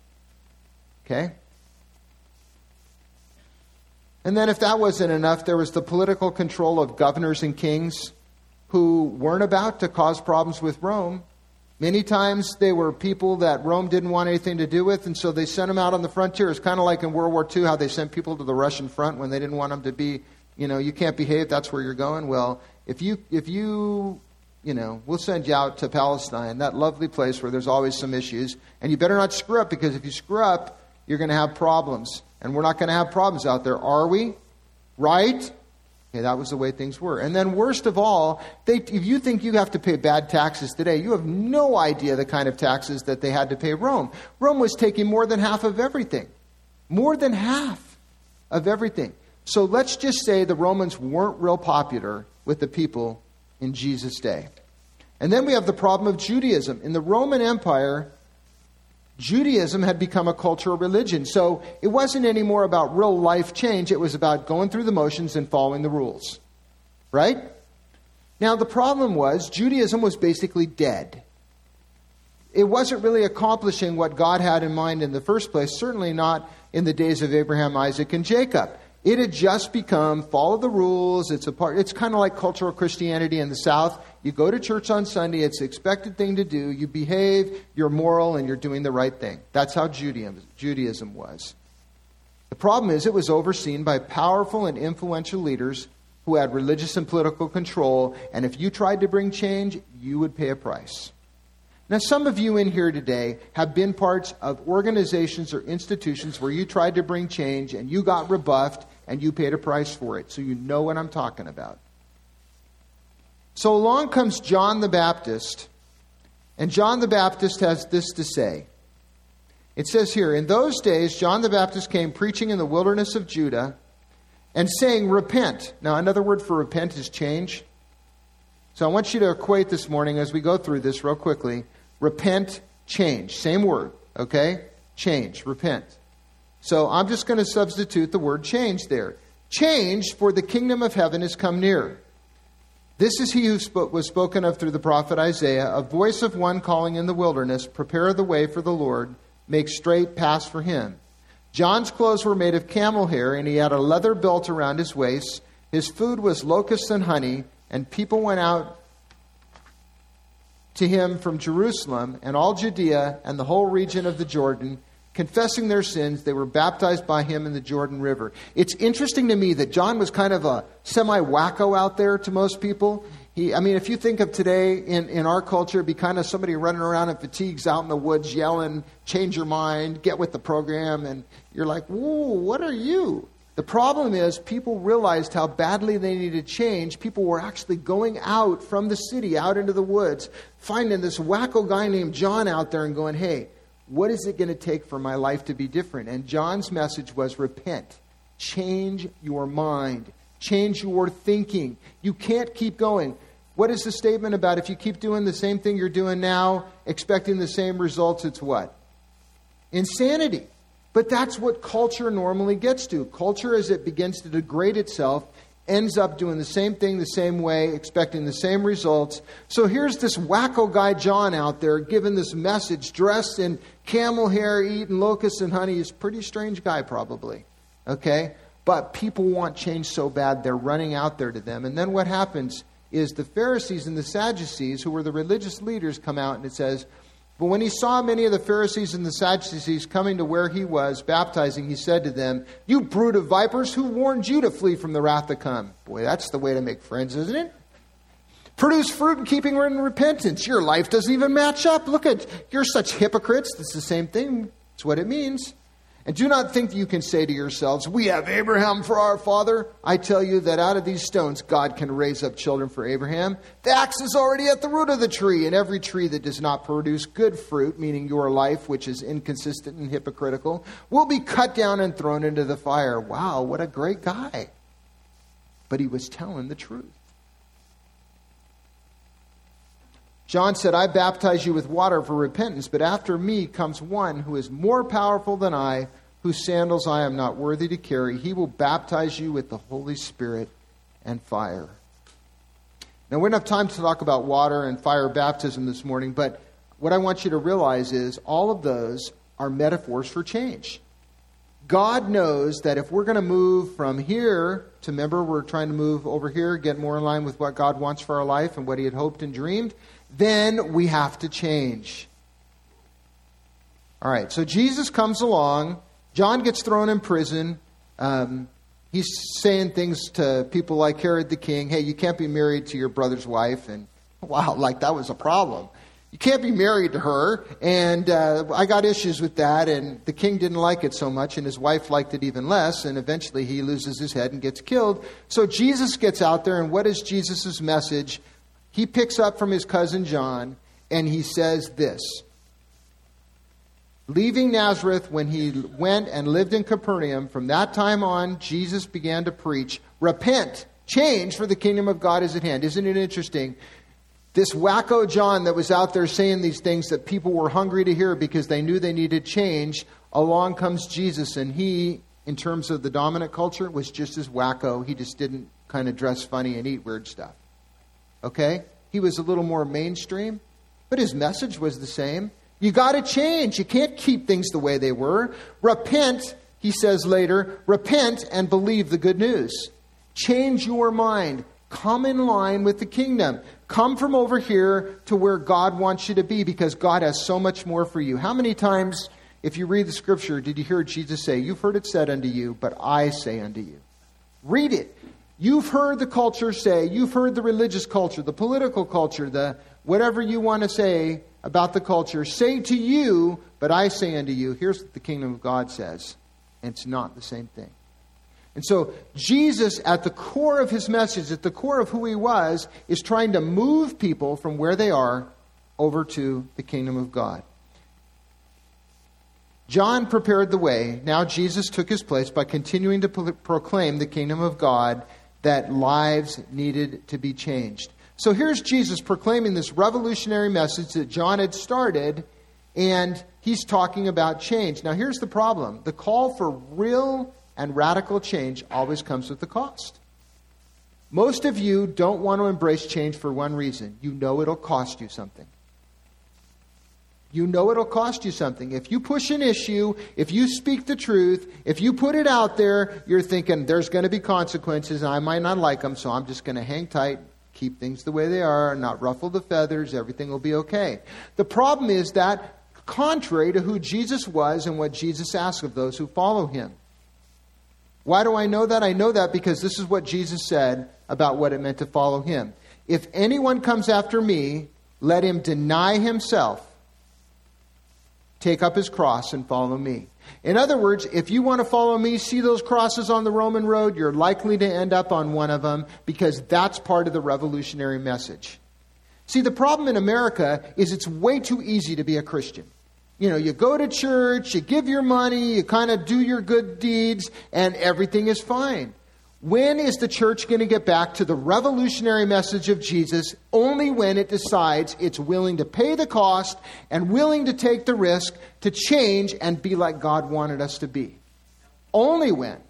Okay? And then if that wasn't enough, there was the political control of governors and kings who weren't about to cause problems with Rome. Many times they were people that Rome didn't want anything to do with, and so they sent them out on the frontiers, kind of like in World War II, how they sent people to the Russian front when they didn't want them to be, you can't behave, that's where you're going. Well, if you we'll send you out to Palestine, that lovely place where there's always some issues, and you better not screw up, because if you screw up, you're going to have problems. And we're not going to have problems out there, are we? Right? Okay, that was the way things were. And then worst of all, if you think you have to pay bad taxes today, you have no idea the kind of taxes that they had to pay Rome. Rome was taking more than half of everything. More than half of everything. So let's just say the Romans weren't real popular with the people in Jesus' day. And then we have the problem of Judaism. In the Roman Empire, Judaism had become a cultural religion. So it wasn't anymore about real life change. It was about going through the motions and following the rules. Right? Now the problem was Judaism was basically dead. It wasn't really accomplishing what God had in mind in the first place. Certainly not in the days of Abraham, Isaac, and Jacob. It had just become follow the rules. It's kind of like cultural Christianity in the South. You go to church on Sunday. It's the expected thing to do. You behave. You're moral, and you're doing the right thing. That's how Judaism was. The problem is it was overseen by powerful and influential leaders who had religious and political control. And if you tried to bring change, you would pay a price. Now, some of you in here today have been parts of organizations or institutions where you tried to bring change and you got rebuffed and you paid a price for it. So you know what I'm talking about. So along comes John the Baptist, and John the Baptist has this to say. It says here, in those days, John the Baptist came preaching in the wilderness of Judah and saying, repent. Now, another word for repent is change. So I want you to equate this morning as we go through this real quickly. Repent, change. Same word, okay? Change, repent. So I'm just going to substitute the word change there. Change, for the kingdom of heaven is come near. This is he who was spoken of through the prophet Isaiah, a voice of one calling in the wilderness, prepare the way for the Lord, make straight paths for him. John's clothes were made of camel hair, and he had a leather belt around his waist. His food was locusts and honey, and people went out to him from Jerusalem and all Judea and the whole region of the Jordan, confessing their sins. They were baptized by him in the Jordan River. It's interesting to me that John was kind of a semi-wacko out there to most people. If you think of today in our culture, it'd be kind of somebody running around in fatigues out in the woods yelling, change your mind, get with the program. And you're like, whoa, what are you? The problem is people realized how badly they needed change. People were actually going out from the city, out into the woods, finding this wacko guy named John out there and going, hey, what is it going to take for my life to be different? And John's message was repent. Change your mind. Change your thinking. You can't keep going. What is the statement about if you keep doing the same thing you're doing now, expecting the same results? It's what? Insanity. But that's what culture normally gets to. Culture, as it begins to degrade itself, ends up doing the same thing the same way, expecting the same results. So here's this wacko guy John out there giving this message, dressed in camel hair, eating locusts and honey. He's a pretty strange guy probably, okay? But people want change so bad, they're running out there to them. And then what happens is the Pharisees and the Sadducees, who were the religious leaders, come out, and it says, but when he saw many of the Pharisees and the Sadducees coming to where he was baptizing, he said to them, you brood of vipers, who warned you to flee from the wrath to come? Boy, that's the way to make friends, isn't it? Produce fruit in keeping with repentance. Your life doesn't even match up. Look at, you're such hypocrites. That's the same thing. That's what it means. And do not think that you can say to yourselves, we have Abraham for our father. I tell you that out of these stones, God can raise up children for Abraham. The axe is already at the root of the tree, and every tree that does not produce good fruit, meaning your life, which is inconsistent and hypocritical, will be cut down and thrown into the fire. Wow, what a great guy. But he was telling the truth. John said, I baptize you with water for repentance, but after me comes one who is more powerful than I, whose sandals I am not worthy to carry. He will baptize you with the Holy Spirit and fire. Now, we don't have time to talk about water and fire baptism this morning, but what I want you to realize is all of those are metaphors for change. God knows that if we're going to move from here to, remember, we're trying to move over here, get more in line with what God wants for our life and what he had hoped and dreamed, then we have to change. All right, so Jesus comes along. John gets thrown in prison. He's saying things to people like Herod the king. Hey, you can't be married to your brother's wife. And wow, like that was a problem. You can't be married to her. And I got issues with that. And the king didn't like it so much. And his wife liked it even less. And eventually he loses his head and gets killed. So Jesus gets out there. And what is Jesus' message? He picks up from his cousin John. And he says this. Leaving Nazareth, when he went and lived in Capernaum, from that time on, Jesus began to preach, repent, change, for the kingdom of God is at hand. Isn't it interesting? This wacko John that was out there saying these things that people were hungry to hear because they knew they needed change, along comes Jesus, and he, in terms of the dominant culture, was just as wacko. He just didn't kind of dress funny and eat weird stuff. Okay? He was a little more mainstream, but his message was the same. You got to change. You can't keep things the way they were. Repent, he says later, repent and believe the good news. Change your mind. Come in line with the kingdom. Come from over here to where God wants you to be, because God has so much more for you. How many times, if you read the scripture, did you hear Jesus say, you've heard it said unto you, but I say unto you? Read it. You've heard the culture say, you've heard the religious culture, the political culture, the whatever you want to say about the culture, say to you, but I say unto you. Here's what the kingdom of God says. And it's not the same thing. And so Jesus, at the core of his message, at the core of who he was, is trying to move people from where they are over to the kingdom of God. John prepared the way. Now Jesus took his place by continuing to proclaim the kingdom of God, that lives needed to be changed. So here's Jesus proclaiming this revolutionary message that John had started, and he's talking about change. Now here's the problem. The call for real and radical change always comes with a cost. Most of you don't want to embrace change for one reason. You know it'll cost you something. You know it'll cost you something. If you push an issue, if you speak the truth, if you put it out there, you're thinking there's going to be consequences and I might not like them, so I'm just going to hang tight, keep things the way they are, not ruffle the feathers, everything will be okay. The problem is that contrary to who Jesus was and what Jesus asked of those who follow him. Why do I know that? I know that because this is what Jesus said about what it meant to follow him. If anyone comes after me, let him deny himself, take up his cross and follow me. In other words, if you want to follow me, see those crosses on the Roman road, you're likely to end up on one of them because that's part of the revolutionary message. See, the problem in America is it's way too easy to be a Christian. You know, you go to church, you give your money, you kind of do your good deeds, and everything is fine. When is the church going to get back to the revolutionary message of Jesus? Only when it decides it's willing to pay the cost and willing to take the risk to change and be like God wanted us to be. Only when.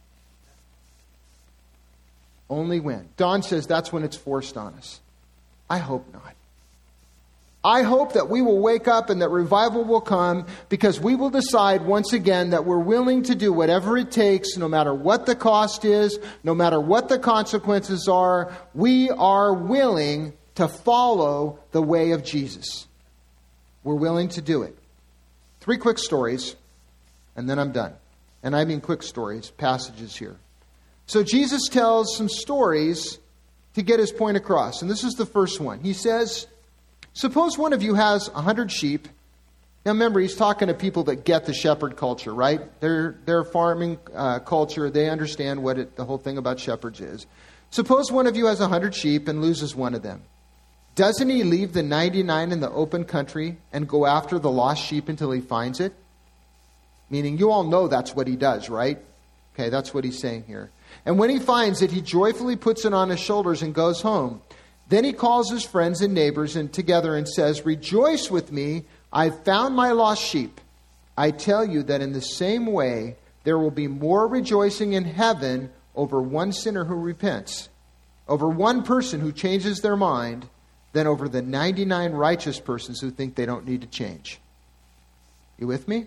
Only when. Don says that's when it's forced on us. I hope not. I hope that we will wake up and that revival will come because we will decide once again that we're willing to do whatever it takes, no matter what the cost is, no matter what the consequences are. We are willing to follow the way of Jesus. We're willing to do it. 3 quick stories, and then I'm done. And I mean quick stories, passages here. So Jesus tells some stories to get his point across. And this is the first one. He says, suppose one of you has 100 sheep. Now remember, he's talking to people that get the shepherd culture, right? Their farming culture. They understand what the whole thing about shepherds is. Suppose one of you has 100 sheep and loses one of them. Doesn't he leave the 99 in the open country and go after the lost sheep until he finds it? Meaning, you all know that's what he does, right? Okay, that's what he's saying here. And when he finds it, he joyfully puts it on his shoulders and goes home. Then he calls his friends and neighbors together and says, rejoice with me, I've found my lost sheep. I tell you that in the same way, there will be more rejoicing in heaven over one sinner who repents, over one person who changes their mind, than over the 99 righteous persons who think they don't need to change. You with me?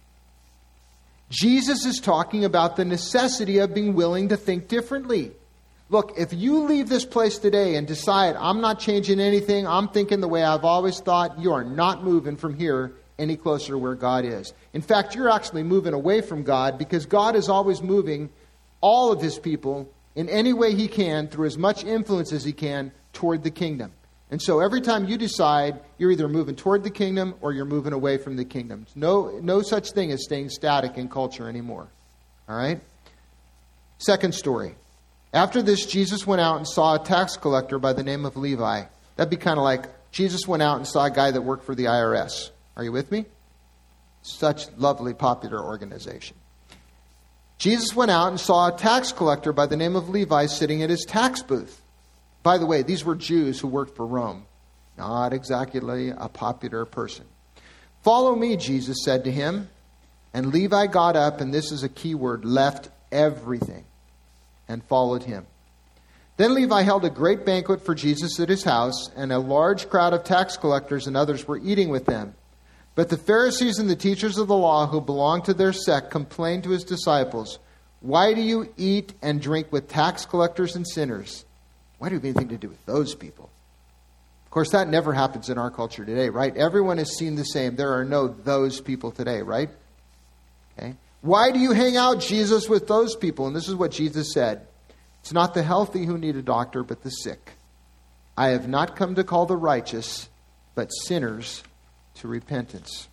Jesus is talking about the necessity of being willing to think differently. Look, if you leave this place today and decide, I'm not changing anything, I'm thinking the way I've always thought, you are not moving from here any closer to where God is. In fact, you're actually moving away from God because God is always moving all of his people in any way he can, through as much influence as he can, toward the kingdom. And so every time you decide, you're either moving toward the kingdom or you're moving away from the kingdom. No such thing as staying static in culture anymore. All right? Second story. After this, Jesus went out and saw a tax collector by the name of Levi. That'd be kind of like Jesus went out and saw a guy that worked for the IRS. Are you with me? Such lovely, popular organization. Jesus went out and saw a tax collector by the name of Levi sitting at his tax booth. By the way, these were Jews who worked for Rome. Not exactly a popular person. Follow me, Jesus said to him. And Levi got up, and this is a key word, left everything and followed him. Then Levi held a great banquet for Jesus at his house, and a large crowd of tax collectors and others were eating with them. But the Pharisees and the teachers of the law who belonged to their sect complained to his disciples, why do you eat and drink with tax collectors and sinners? Why do you have anything to do with those people? Of course, that never happens in our culture today, right? Everyone is seen the same. There are no those people today, right? Okay. Why do you hang out, Jesus, with those people? And this is what Jesus said. It's not the healthy who need a doctor, but the sick. I have not come to call the righteous, but sinners to repentance.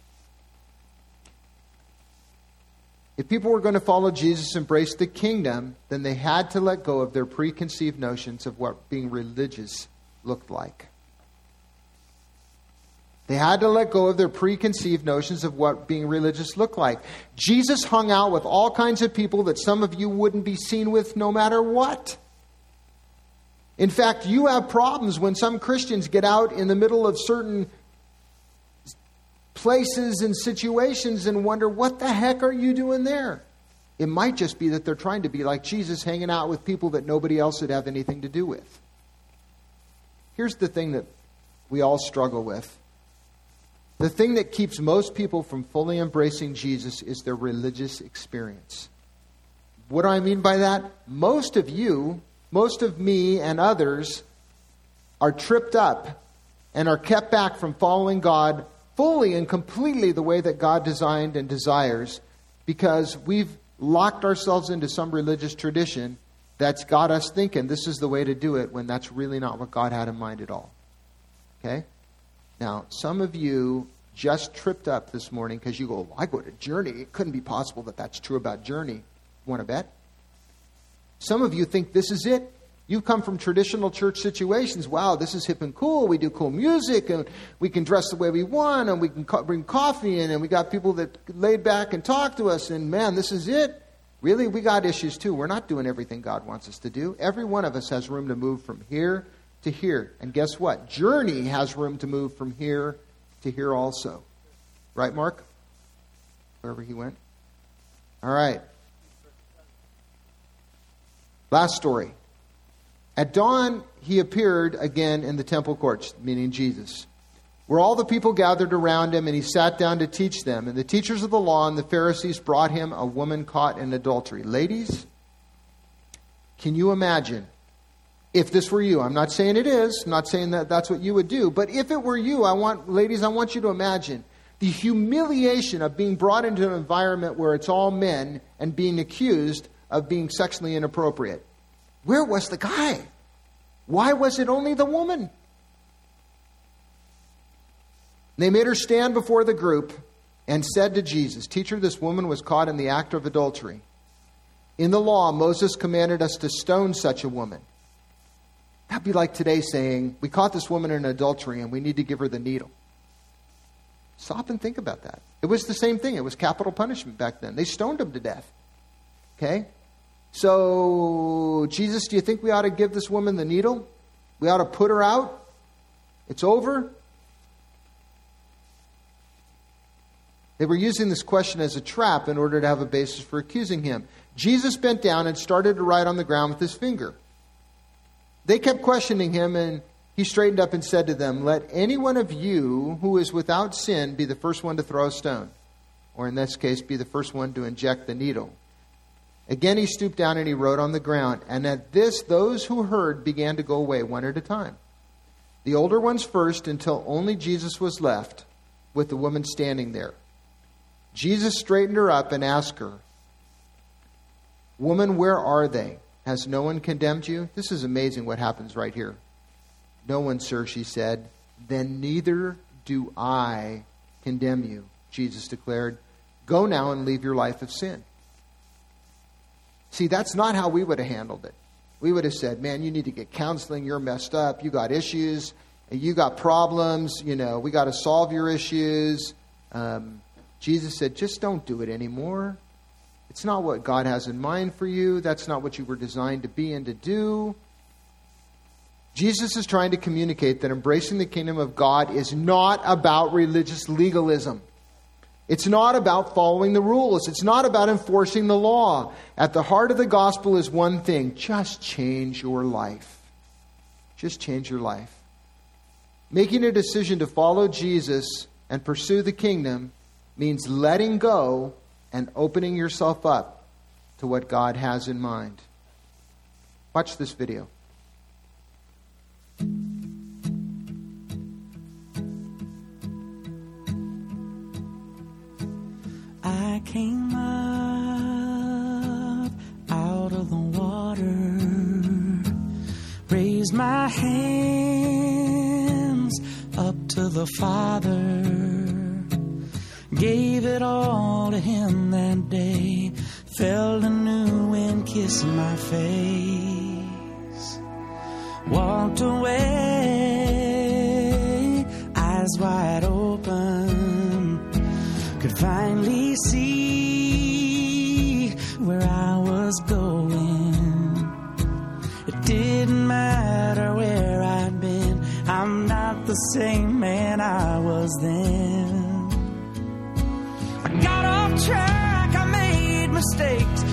If people were going to follow Jesus, embrace the kingdom, then they had to let go of their preconceived notions of what being religious looked like. They had to let go of their preconceived notions of what being religious looked like. Jesus hung out with all kinds of people that some of you wouldn't be seen with no matter what. In fact, you have problems when some Christians get out in the middle of certain places and situations and wonder, what the heck are you doing there? It might just be that they're trying to be like Jesus, hanging out with people that nobody else would have anything to do with. Here's the thing that we all struggle with. The thing that keeps most people from fully embracing Jesus is their religious experience. What do I mean by that? Most of you, most of me and others are tripped up and are kept back from following God fully and completely the way that God designed and desires because we've locked ourselves into some religious tradition that's got us thinking this is the way to do it when that's really not what God had in mind at all. Okay? Now, some of you just tripped up this morning because you go, well, I go to Journey. It couldn't be possible that that's true about Journey. Want to bet? Some of you think this is it. You've come from traditional church situations. Wow, this is hip and cool. We do cool music and we can dress the way we want and we can bring coffee in and we got people that laid back and talk to us and man, this is it. Really, we got issues too. We're not doing everything God wants us to do. Every one of us has room to move from here to here. And guess what? Journey has room to move from here to here also. Right, Mark? Wherever he went. All right. Last story. At dawn, he appeared again in the temple courts, meaning Jesus, where all the people gathered around him, and he sat down to teach them. And the teachers of the law and the Pharisees brought him a woman caught in adultery. Ladies, can you imagine if this were you? I'm not saying it is. I'm not saying that that's what you would do. But if it were you, I want you to imagine the humiliation of being brought into an environment where it's all men and being accused of being sexually inappropriate. Where was the guy? Why was it only the woman? They made her stand before the group and said to Jesus, "Teacher, this woman was caught in the act of adultery. In the law, Moses commanded us to stone such a woman." That'd be like today saying, we caught this woman in adultery and we need to give her the needle. Stop and think about that. It was the same thing. It was capital punishment back then. They stoned him to death. Okay? So, Jesus, do you think we ought to give this woman the needle? We ought to put her out? It's over? They were using this question as a trap in order to have a basis for accusing him. Jesus bent down and started to write on the ground with his finger. They kept questioning him, and he straightened up and said to them, "Let any one of you who is without sin be the first one to throw a stone." Or in this case, be the first one to inject the needle. Again, he stooped down and he wrote on the ground. And at this, those who heard began to go away one at a time. The older ones first, until only Jesus was left with the woman standing there. Jesus straightened her up and asked her, "Woman, where are they? Has no one condemned you?" This is amazing what happens right here. "No one, sir," she said. "Then neither do I condemn you," Jesus declared. "Go now and leave your life of sin." See, that's not how we would have handled it. We would have said, "Man, you need to get counseling. You're messed up. You got issues. You got problems. We got to solve your issues." Jesus said, "Just don't do it anymore. It's not what God has in mind for you. That's not what you were designed to be and to do." Jesus is trying to communicate that embracing the kingdom of God is not about religious legalism. It's not about following the rules. It's not about enforcing the law. At the heart of the gospel is one thing: just change your life. Just change your life. Making a decision to follow Jesus and pursue the kingdom means letting go and opening yourself up to what God has in mind. Watch this video. I came up out of the water, raised my hands up to the Father, gave it all to Him that day, felt a new wind kiss my face, walked away, eyes wide open, could finally see where I was going. It didn't matter where I'd been, I'm not the same man I was then. I got off track, I made mistakes,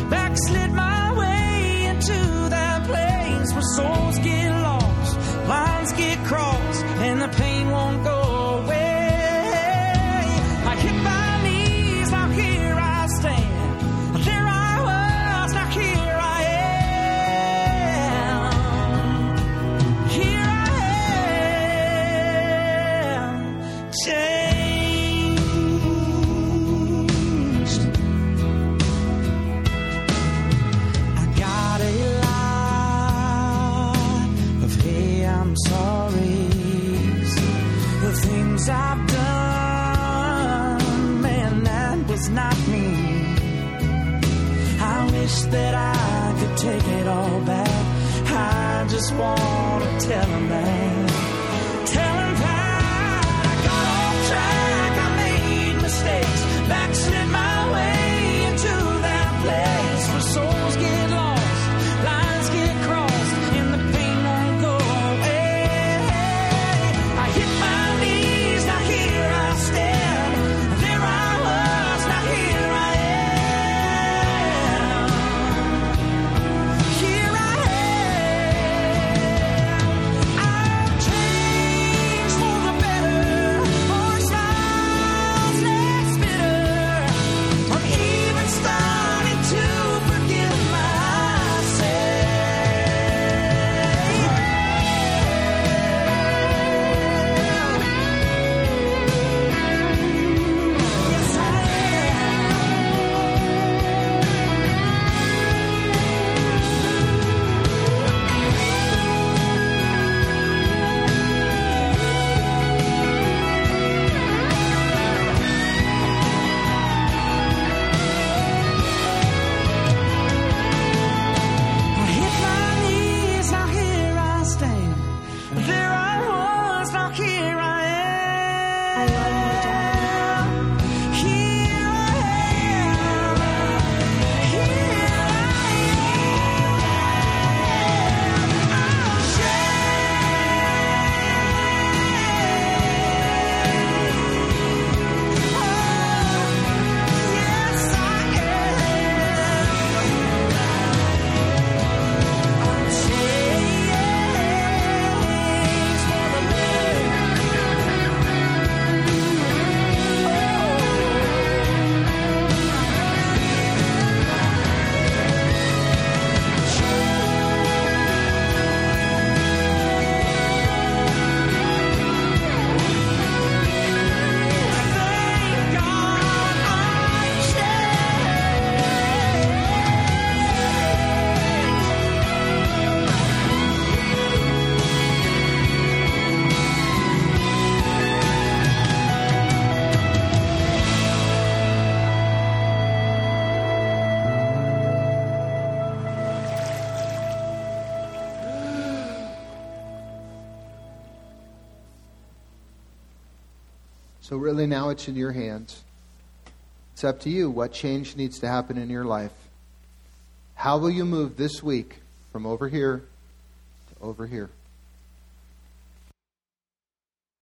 wish that I could take it all back. I just want to tell him that. Tell him that I got off track, I made mistakes, backslid my way into that place where souls get lost, lines get crossed, and the pain won't go away. I hit my knees, now here I stand. There I was, now here I am. Here I am. I've changed for the better, more smiles, less bitter. I'm even starting to forgive myself. Yes, I I hit my knees, now here I stand. There I was, now here I am. Here I am. Here I am. I'm yes, I So really now it's in your hands. It's up to you what change needs to happen in your life. How will you move this week from over here to over here?